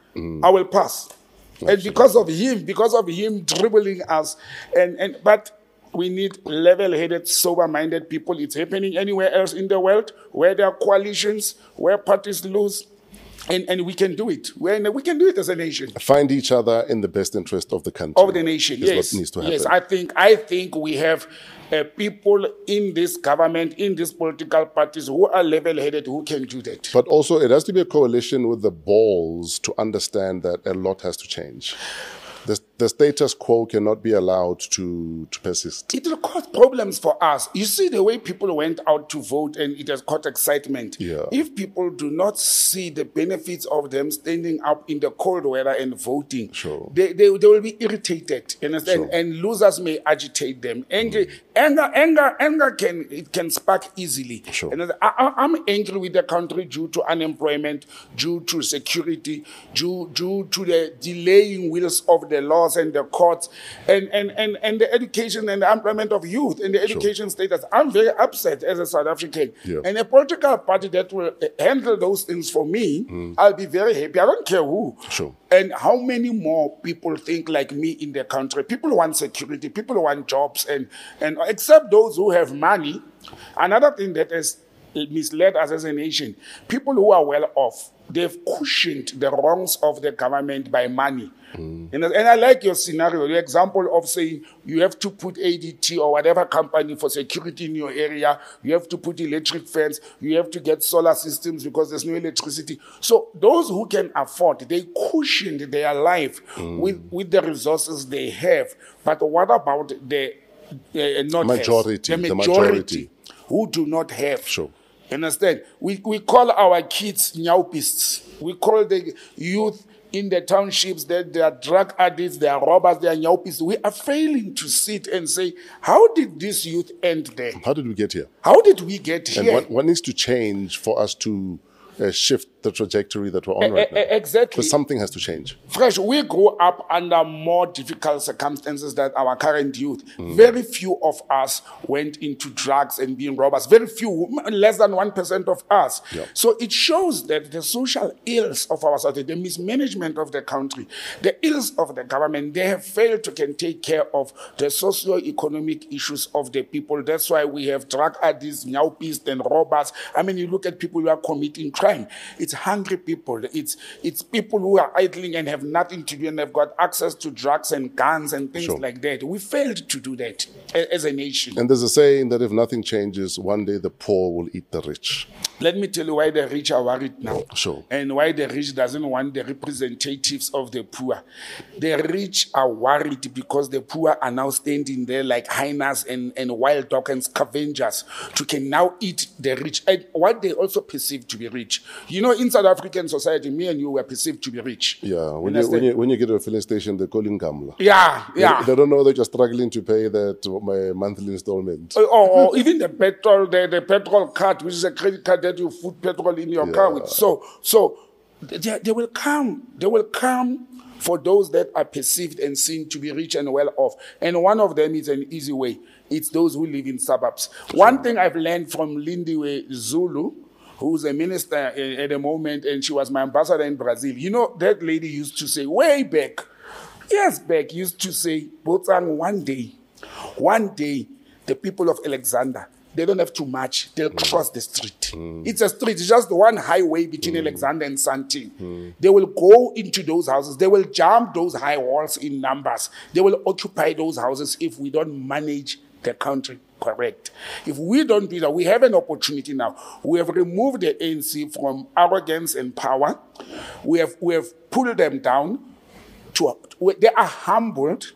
mm. I will pass. Absolutely. And because of him, because of him dribbling us, and, and but we need level-headed, sober-minded people. It's happening anywhere else in the world where there are coalitions, where parties lose, and, and we can do it. We're, we can do it as a nation. Find each other in the best interest of the country. Of the nation, is yes. What needs to happen. Yes, I think, I think we have uh, people in this government, in these political parties who are level-headed, who can do that. But also it has to be a coalition with the balls to understand that a lot has to change. The, the status quo cannot be allowed to, to persist. It will cause problems for us. You see the way people went out to vote and it has caused excitement. Yeah. If people do not see the benefits of them standing up in the cold weather and voting, sure. they, they, they will be irritated. You understand? Sure. And losers may agitate them. Angry, mm. Anger, anger, anger can, it can spark easily. Sure. And I, I'm angry with the country due to unemployment, due to security, due, due to the delaying wheels of the laws and the courts, and, and, and, and the education and the employment of youth and the education sure. status. I'm very upset as a South African. Yeah. And a political party that will handle those things for me, mm. I'll be very happy. I don't care who. Sure. And how many more people think like me in the country? People want security, people want jobs, and, and except those who have money. Another thing that has misled us as a nation, people who are well off, they've cushioned the wrongs of the government by money. Mm. And, and I like your scenario, the example of saying you have to put A D T or whatever company for security in your area, you have to put electric fence, you have to get solar systems because there's no electricity. So those who can afford, they cushioned their life mm. with, with the resources they have. But what about the uh, not majority, the majority, the majority who do not have? Sure. Understand? We, we call our kids nyaupists. We call the youth in the townships that they are drug addicts, they are robbers, they are nyaupists. We are failing to sit and say, how did this youth end there? How did we get here? How did we get here? And what, what needs to change for us to uh, shift the trajectory that we're on right now? Exactly. Because something has to change. Fresh, we grew up under more difficult circumstances than our current youth. Mm. Very few of us went into drugs and being robbers. Very few, less than one percent of us. Yep. So it shows that the social ills of our society, the mismanagement of the country, the ills of the government, they have failed to can take care of the socio-economic issues of the people. That's why we have drug addicts, nyaupists, and robbers. I mean, you look at people who are committing crime. It's hungry people. It's it's people who are idling and have nothing to do and have got access to drugs and guns and things sure. like that. We failed to do that as a nation. And there's a saying that if nothing changes, one day the poor will eat the rich. Let me tell you why the rich are worried now. Sure. And why the rich doesn't want the representatives of the poor. The rich are worried because the poor are now standing there like hyenas and, and wild dog and scavengers to can now eat the rich. And what they also perceive to be rich. You know, in South African society, me and you were perceived to be rich. Yeah, when you, when you when you get to a filling station, they call you Ngamla. Yeah, yeah. They, they don't know that you're struggling to pay that my monthly installment. Or, or even the petrol, the, the petrol card, which is a credit card that you put petrol in your yeah. car with. So, so they, they will come. They will come for those that are perceived and seen to be rich and well off. And one of them is an easy way. It's those who live in suburbs. Sure. One thing I've learned from Lindiwe Zulu, who's a minister at the moment, and she was my ambassador in Brazil. You know, that lady used to say, way back, years back, used to say, Botsang, one day, one day, the people of Alexander, they don't have to march, they'll mm. cross the street. Mm. It's a street, it's just one highway between mm. Alexander and Sandton. Mm. They will go into those houses, they will jump those high walls in numbers, they will occupy those houses if we don't manage the country correct. If we don't do that, we have an opportunity now. We have removed the A N C from arrogance and power. We have we have pulled them down. To they are humbled,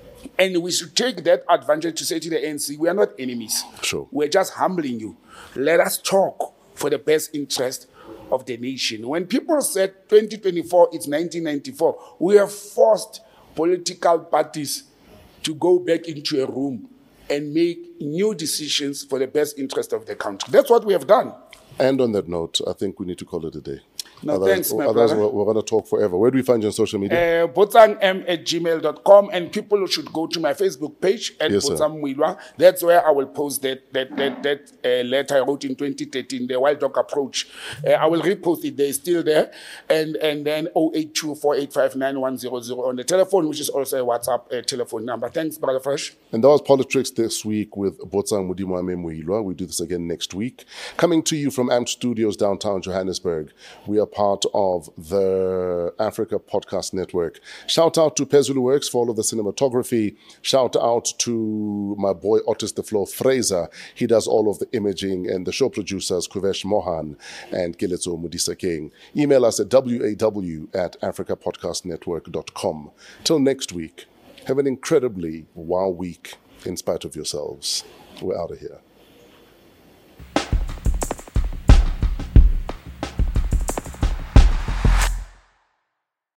and we should take that advantage to say to the A N C, we are not enemies. Sure. We're just humbling you. Let us talk for the best interest of the nation. When people said twenty twenty-four, it's nineteen ninety-four, we have forced political parties to go back into a room and make new decisions for the best interest of the country. That's what we have done. And on that note, I think we need to call it a day. No, otherwise, thanks, my otherwise brother. we're, we're going to talk forever. Where do we find you on social media? Uh, botsangm at gmail dot com, and people should go to my Facebook page at Yes, sir. Botsang Muilwa. That's where I will post that that that, that uh, letter I wrote in twenty thirteen, the Wild Dog Approach. Uh, I will repost it. They're still there. And and then zero eight two, four eight five, nine one zero zero on the telephone, which is also a WhatsApp uh, telephone number. Thanks, Brother Fresh. And that was Politics this week with Botsang Mudimuame Muilwa. We do this again next week. Coming to you from A M P Studios, downtown Johannesburg. We are part of the Africa Podcast Network. Shout out to Pezulu Works for all of the cinematography. Shout out to my boy Otis the Floor Fraser. He does all of the imaging, and the show producers Kuvesh Mohan and Kiletso Mudisa King. Email us at waw at africa podcast network dot com. Till next week, have an incredibly wow week in spite of yourselves. We're out of here.